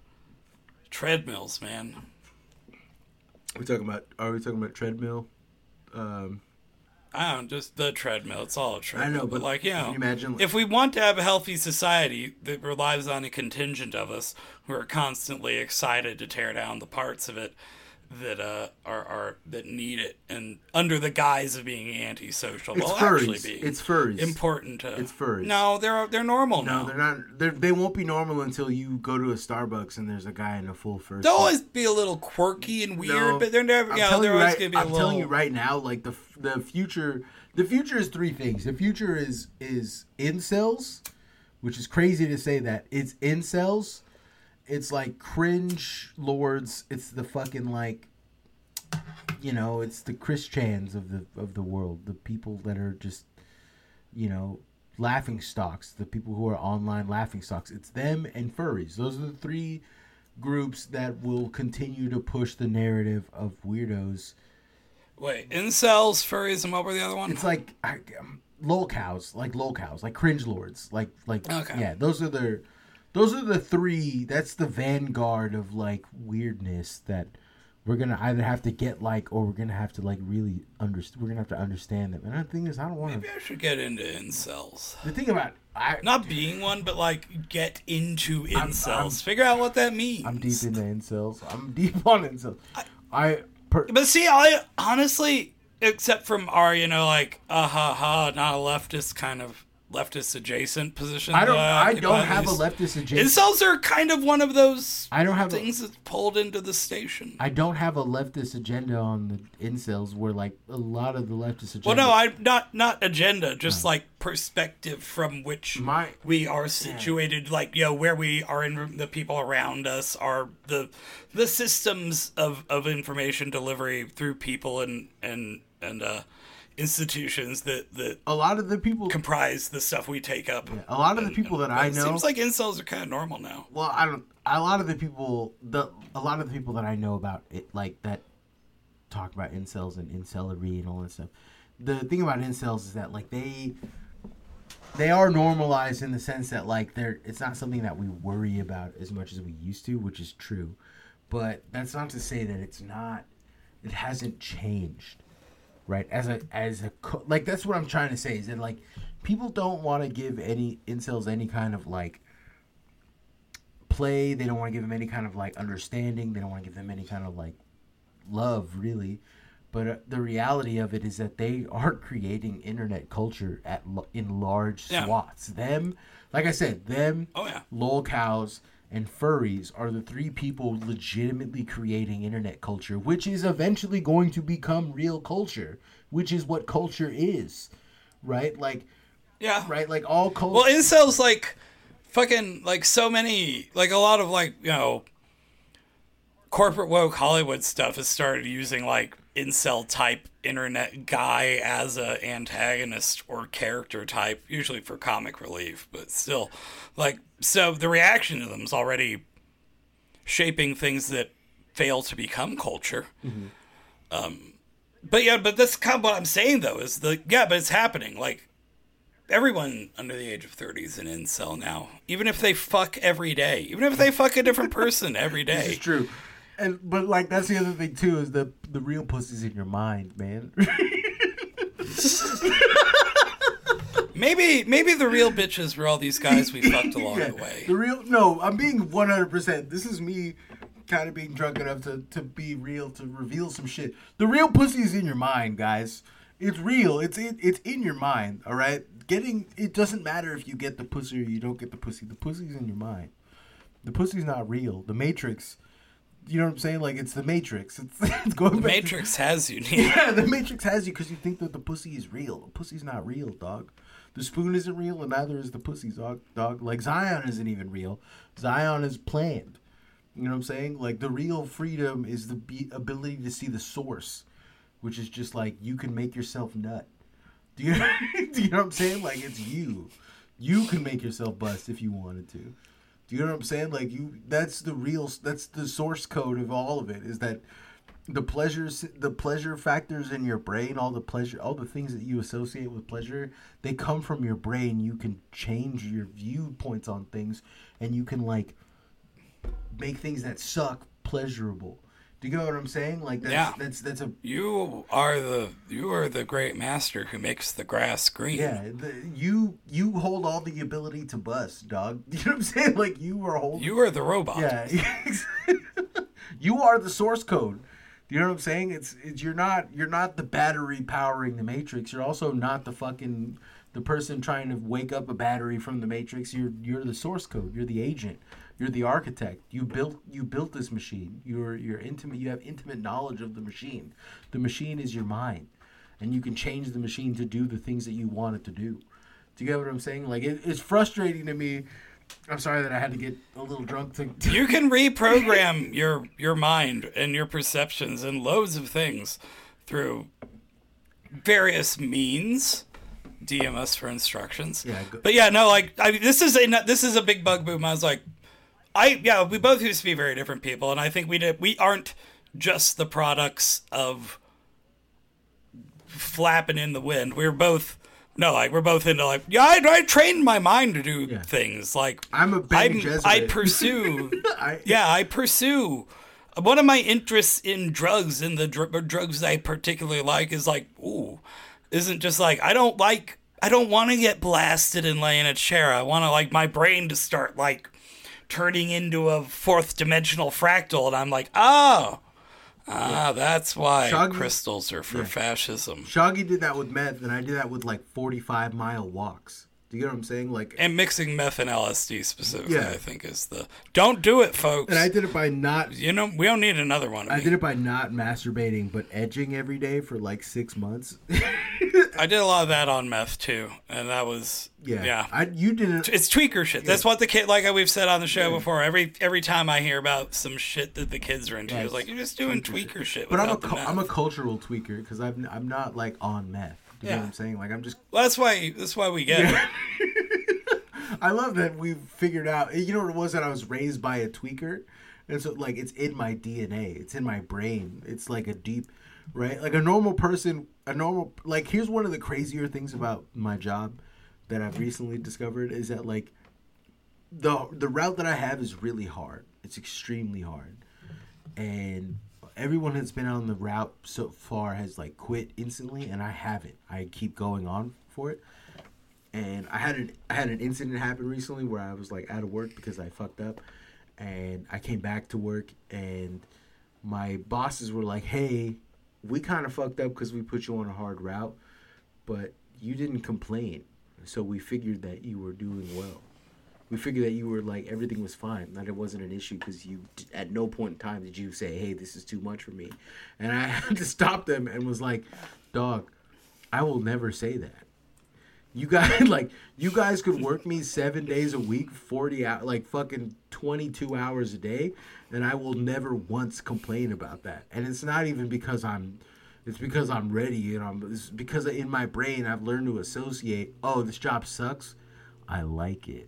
Treadmills, man. Are we talking about, are we talking about treadmill? Um, I don't just the treadmill. It's all a treadmill. I know, but, but like you know, can you imagine, like, if we want to have a healthy society that relies on a contingent of us who are constantly excited to tear down the parts of it that uh are, are that need it, and under the guise of being antisocial, it's well, furries. actually being it's furries. important. To, it's furries. No, they're they're normal no, now. they're not. They're, they won't be normal until you go to a Starbucks and there's a guy in a full fur. They'll always be a little quirky and weird, no, but they're never. I'm Yeah, telling they're you always right, gonna be a I'm little. telling you right now, like the the future. The future is three things. The future is is incels, which is crazy to say that. It's incels. It's like cringe lords. It's the fucking like, you know, it's the Christians of the of the world. The people that are just, you know, laughing stocks. The people who are online laughing stocks. It's them and furries. Those are the three groups that will continue to push the narrative of weirdos. Wait, incels, furries, and what were the other one? It's like I, um, lol cows, like lol cows, like cringe lords, like like okay. Yeah, those are the, those are the three. That's the vanguard of like weirdness that we're gonna either have to get like, or we're gonna have to like really understand. We're gonna have to understand them. And the thing is, I don't want to. Maybe I should get into incels. The thing about I not being one, but like get into incels. I'm, I'm, Figure out what that means. I'm deep into incels. I'm deep on incels. I. I Per- but see, I honestly, except from our, you know, like, uh ha ha, not a leftist kind of leftist adjacent position. I don't. that I don't occupy. have a These- leftist agenda. Incels are kind of one of those I don't have. things A, that's pulled into the station. I don't have a leftist agenda on the incels. Where like a lot of the leftist agenda. Well, no, I not not agenda, just like perspective from which My- we are situated. Like, you know, where we are in the people around us are the the systems of, of information delivery through people and and and uh, institutions that that a lot of the people. comprise the stuff we take up. A lot of the And- people that and I it know. seems like incels are kind of normal now. Well, I don't. A lot of the people, the a lot of the people that I know about it, like that, talk about incels and incelery and all that stuff. The thing about incels is that like they, they are normalized in the sense that like they're. It's not something that we worry about as much as we used to, which is true. But that's not to say that it's not. It hasn't changed, right? As a as a co- like that's what I'm trying to say is that like people don't want to give any incels any kind of like play. They don't want to give them any kind of like understanding. They don't want to give them any kind of like love, really. But uh, the reality of it is that they are creating internet culture at l- in large Yeah. swaths. Them, like I said, them, Oh, yeah. lol cows, and furries are the three people legitimately creating internet culture, which is eventually going to become real culture, which is what culture is, right? Like, Yeah. right? Like all culture. Well, incels like fucking like so many like a lot of like you know corporate woke Hollywood stuff has started using like incel type internet guy as a antagonist or character type, usually for comic relief, but still like so the reaction to them is already shaping things that fail to become culture. Mm-hmm. Um, but yeah, but that's kind of what I'm saying though is the yeah, but it's happening like. Everyone under the age of thirty is an incel now. Even if they fuck every day. Even if they fuck a different person every This day. is true. And but like that's the other thing too is the the real pussy's in your mind, man. Maybe maybe the real bitches were all these guys we fucked along Yeah, the way. The real no, I'm being one hundred percent. This is me kind of being drunk enough to to be real, to reveal some shit. The real pussy's in your mind, guys. It's real. It's in, it's in your mind, all right? Getting it doesn't matter if you get the pussy or you don't get the pussy. The pussy's in your mind. The pussy's not real. The Matrix, you know what I'm saying? Like it's the Matrix. It's, it's going The back to- Matrix has you, Neil. Yeah, the Matrix has you because you think that the pussy is real. The pussy's not real, dog. The spoon isn't real, and neither is the pussy, dog. Dog. Like Zion isn't even real. Zion is planned. You know what I'm saying? Like the real freedom is the be- ability to see the source, which is just like you can make yourself nut. Do you, do you know what I'm saying? Like it's you. You can make yourself bust if you wanted to. Do you know what I'm saying? Like you, that's the real, that's the source code of all of it. Is that the pleasures, the pleasure factors in your brain, all the pleasure, all the things that you associate with pleasure, they come from your brain. You can change your viewpoints on things, and you can like make things that suck pleasurable. Do you get what I'm saying? Like that's Yeah. that's that's a You are the you are the great master who makes the grass green. yeah. The, you you hold all the ability to bust, dog. You know what I'm saying? Like you are holding. You are the robot. Yeah. You are the source code. You know what I'm saying? It's it's you're not you're not the battery powering the Matrix. You're also not the fucking the person trying to wake up a battery from the Matrix. You're you're the source code. You're the agent. You're the architect. You built you built this machine. You're you're intimate. You have intimate knowledge of the machine. The machine is your mind, and you can change the machine to do the things that you want it to do. Do you get what I'm saying? Like it, it's frustrating to me. I'm sorry that I had to get a little drunk to. to You can reprogram your your mind and your perceptions and loads of things through various means. D M us for instructions. Yeah, go- but yeah, no, like I, this is a this is a big bugaboo. I was like, I yeah, we both used to be very different people, and I think we did. We aren't just the products of flapping in the wind. We're both. No, like we're both into like yeah. I, I trained my mind to do Yeah. things like I'm a Bene I'm- Gesserit. I pursue. I, Yeah, I pursue. One of my interests in drugs and the dr- drugs I particularly like is like, ooh, isn't just like, I don't like, I don't want to get blasted and lay in a chair. I want to like my brain to start like turning into a fourth dimensional fractal. And I'm like, oh, ah, that's why Shaggy- crystals are for fascism. Shaggy did that with meth, and I did that with like forty-five mile walks. Do you get what I'm saying? Like, and mixing meth and L S D specifically, Yeah. I think is the don't do it, folks. and I did it by not. You know, we don't need another one. Of I me. did it by not masturbating, but edging every day for like six months. I did a lot of that on meth too, and that was Yeah, yeah. I you didn't. It's tweaker shit. That's what the kid, like we've said on the show before. Every every time I hear about some shit that the kids are into, Yeah, it's like you're just doing tweaker tweaker shit. But I'm a without the cu- meth. I'm a cultural tweaker because I'm I'm not like on meth. Do you Yeah. know what I'm saying? Like I'm just. Well, that's why that's why we get Yeah. it. I love that we've figured out. You know what it was, that I was raised by a tweaker, and so like it's in my D N A. It's in my brain. It's like a deep, right? Like a normal person, a normal like. Here's one of the crazier things about my job that I've recently discovered is that like the the route that I have is really hard. It's extremely hard, and everyone that's been on the route so far has like quit instantly, and I haven't. I keep going on for it. And I had an I had an incident happen recently where I was like out of work because I fucked up, and I came back to work and my bosses were like, "Hey, we kind of fucked up because we put you on a hard route, but you didn't complain, so we figured that you were doing well. We figured that you were like everything was fine, that it wasn't an issue because you at no point in time did you say, hey, this is too much for me." And I had to stop them and was like, "Dog, I will never say that. You guys like you guys could work me seven days a week, forty hours, like fucking twenty-two hours a day, and I will never once complain about that. And it's not even because I'm, it's because I'm ready, and I'm. It's because in my brain I've learned to associate. Oh, this job sucks. I like it.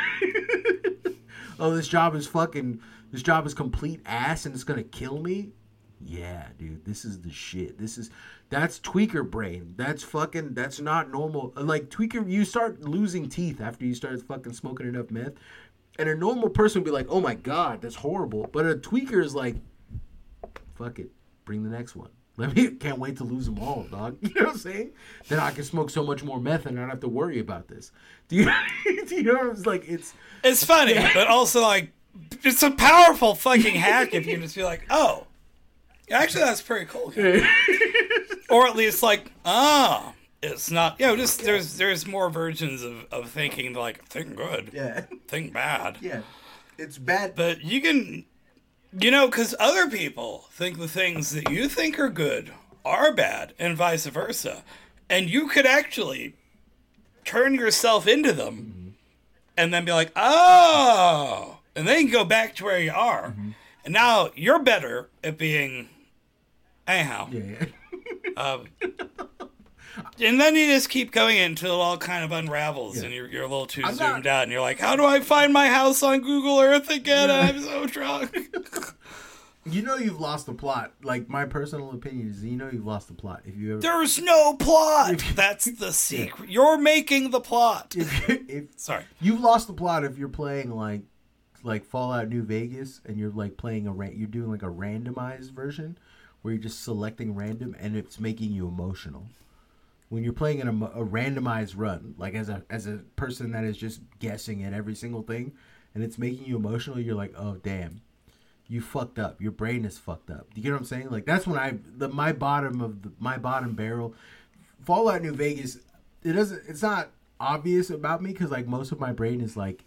Oh, this job is fucking. This job is complete ass, and it's gonna kill me. Yeah, dude, this is the shit. This is that's tweaker brain. That's fucking that's not normal. Like tweaker, you start losing teeth after you start fucking smoking enough meth. And a normal person would be like, "Oh my god, that's horrible." But a tweaker is like, "Fuck it, bring the next one. Let me can't wait to lose them all, dog." You know what I'm saying? Then I can smoke so much more meth and not have to worry about this. Do you do you know what I'm like? It's It's funny, but also like it's a powerful fucking hack if you just be like, oh. Actually, that's pretty cool. Or at least like, ah, it's not. You know, just there's there's more versions of, of thinking like think good, yeah, think bad. yeah, it's bad. But you can, you know, because other people think the things that you think are good are bad, and vice versa, and you could actually turn yourself into them, mm-hmm. and then be like, oh, and then you go back to where you are. Mm-hmm. And now you're better at being, anyhow. Yeah, yeah. um, and then you just keep going until it all kind of unravels, yeah. and you're, you're a little too I'm zoomed not... out, and you're like, how do I find my house on Google Earth again? Yeah. I'm so drunk. You know you've lost the plot. Like, my personal opinion is you know you've lost the plot. If you ever... There's no plot! That's the secret. Yeah. You're making the plot. If, if, Sorry. You've lost the plot if you're playing, like, like Fallout New Vegas, and you're like playing a ra- you're doing like a randomized version where you're just selecting random and it's making you emotional. When you're playing in a, a randomized run, like as a as a person that is just guessing at every single thing, and it's making you emotional, you're like, oh damn, you fucked up. Your brain is fucked up. Do you get what I'm saying? Like that's when I the my bottom of the, my bottom barrel, Fallout New Vegas. It doesn't. It's not obvious about me because like most of my brain is like.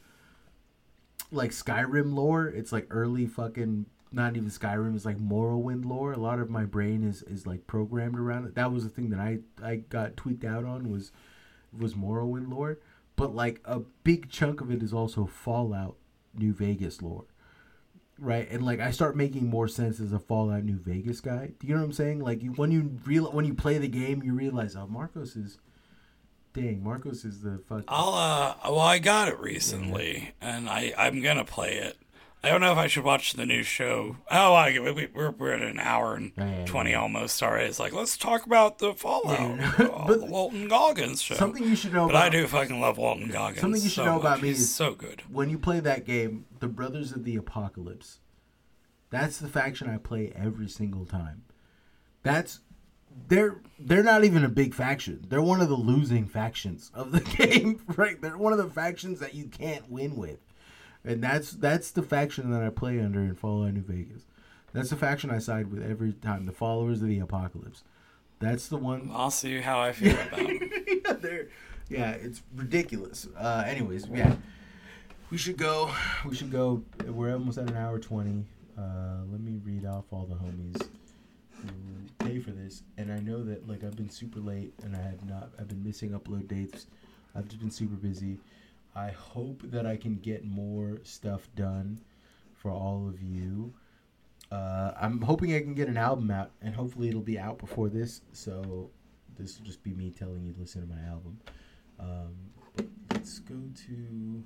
Like Skyrim lore, it's like early fucking not even Skyrim, it's like Morrowind lore. A lot of my brain is, is like programmed around it. That was the thing that I, I got tweaked out on was was Morrowind lore. But like a big chunk of it is also Fallout New Vegas lore. Right? And like I start making more sense as a Fallout New Vegas guy. Do you know what I'm saying? Like you, when you real when you play the game you realize, oh, Marcos is Dang, Marcos is the fucking... I'll, uh, well, I got it recently, and I, I'm gonna play it. I don't know if I should watch the new show. Oh, I, we, we're, we're at an hour and yeah, twenty yeah. almost already. It's like, let's talk about the Fallout, Yeah. uh, But the Walton Goggins show. Something you should know but about... I do fucking love Walton Goggins. Something you should so know much. about me He's is... so good. When you play that game, the Brothers of the Apocalypse, that's the faction I play every single time. That's... They're they're not even a big faction. They're one of the losing factions of the game, right? They're one of the factions that you can't win with, and that's that's the faction that I play under in Fallout New Vegas. That's the faction I side with every time. The Followers of the Apocalypse. That's the one. I'll see how I feel about them. yeah, they're Yeah, it's ridiculous. Uh, anyways, yeah. We should go. We should go. We're almost at an hour twenty. Uh, let me read off all the homies who pay for this. And I know that like I've been super late and I have not. I've been missing upload dates. I've just been super busy. I hope that I can get more stuff done for all of you. Uh, I'm hoping I can get an album out, and hopefully it'll be out before this. So this will just be me telling you to listen to my album. Um, but let's go to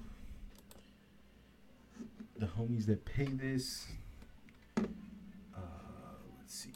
the homies that pay this. Uh, let's see.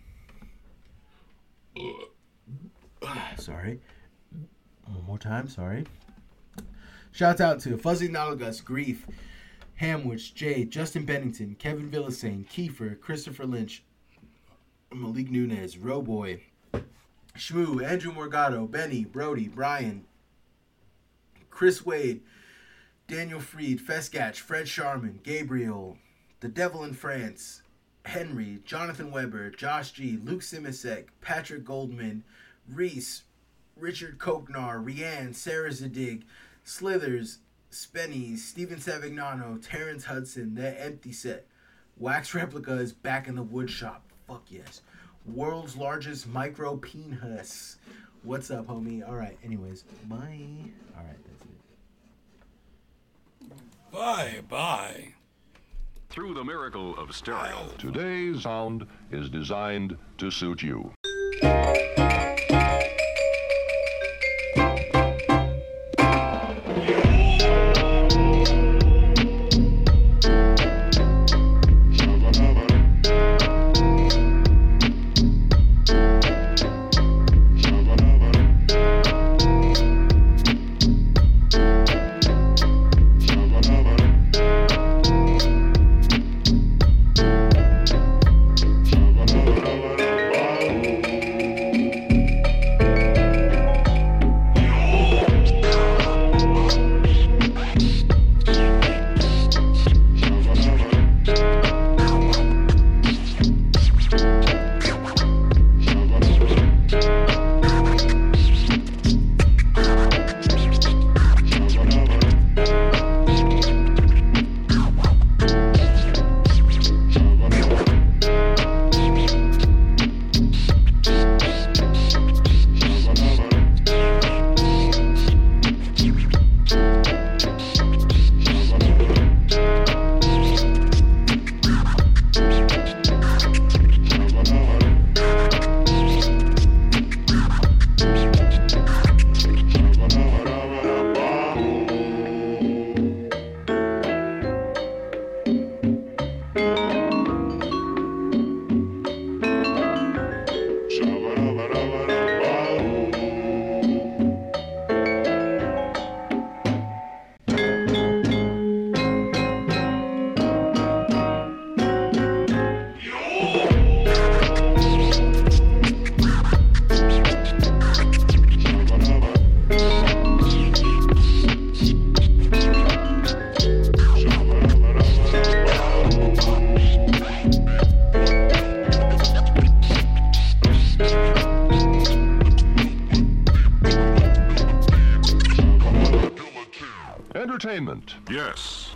Sorry. One more time, sorry. Shouts out to Fuzzy Nalagus, Grief, Hamwich, Jay, Justin Bennington, Kevin Villasane, Kiefer, Christopher Lynch, Malik Nunez, Roboy, Shmoo, Andrew Morgado, Benny, Brody, Brian, Chris Wade, Daniel Freed, Feskatch, Fred Sharman, Gabriel, The Devil in France, Henry, Jonathan Weber, Josh G, Luke Simasek, Patrick Goldman, Reese, Richard Koknar, Rianne, Sarah Zadig, Slithers, Spenny, Steven Savignano, Terrence Hudson, The Empty Set, Wax Replica is back in the wood shop. Fuck yes. World's largest micro penis. What's up, homie? All right. Anyways, bye. All right, that's it. Bye, bye. Through the miracle of stereo, today's sound is designed to suit you. Entertainment. Yes.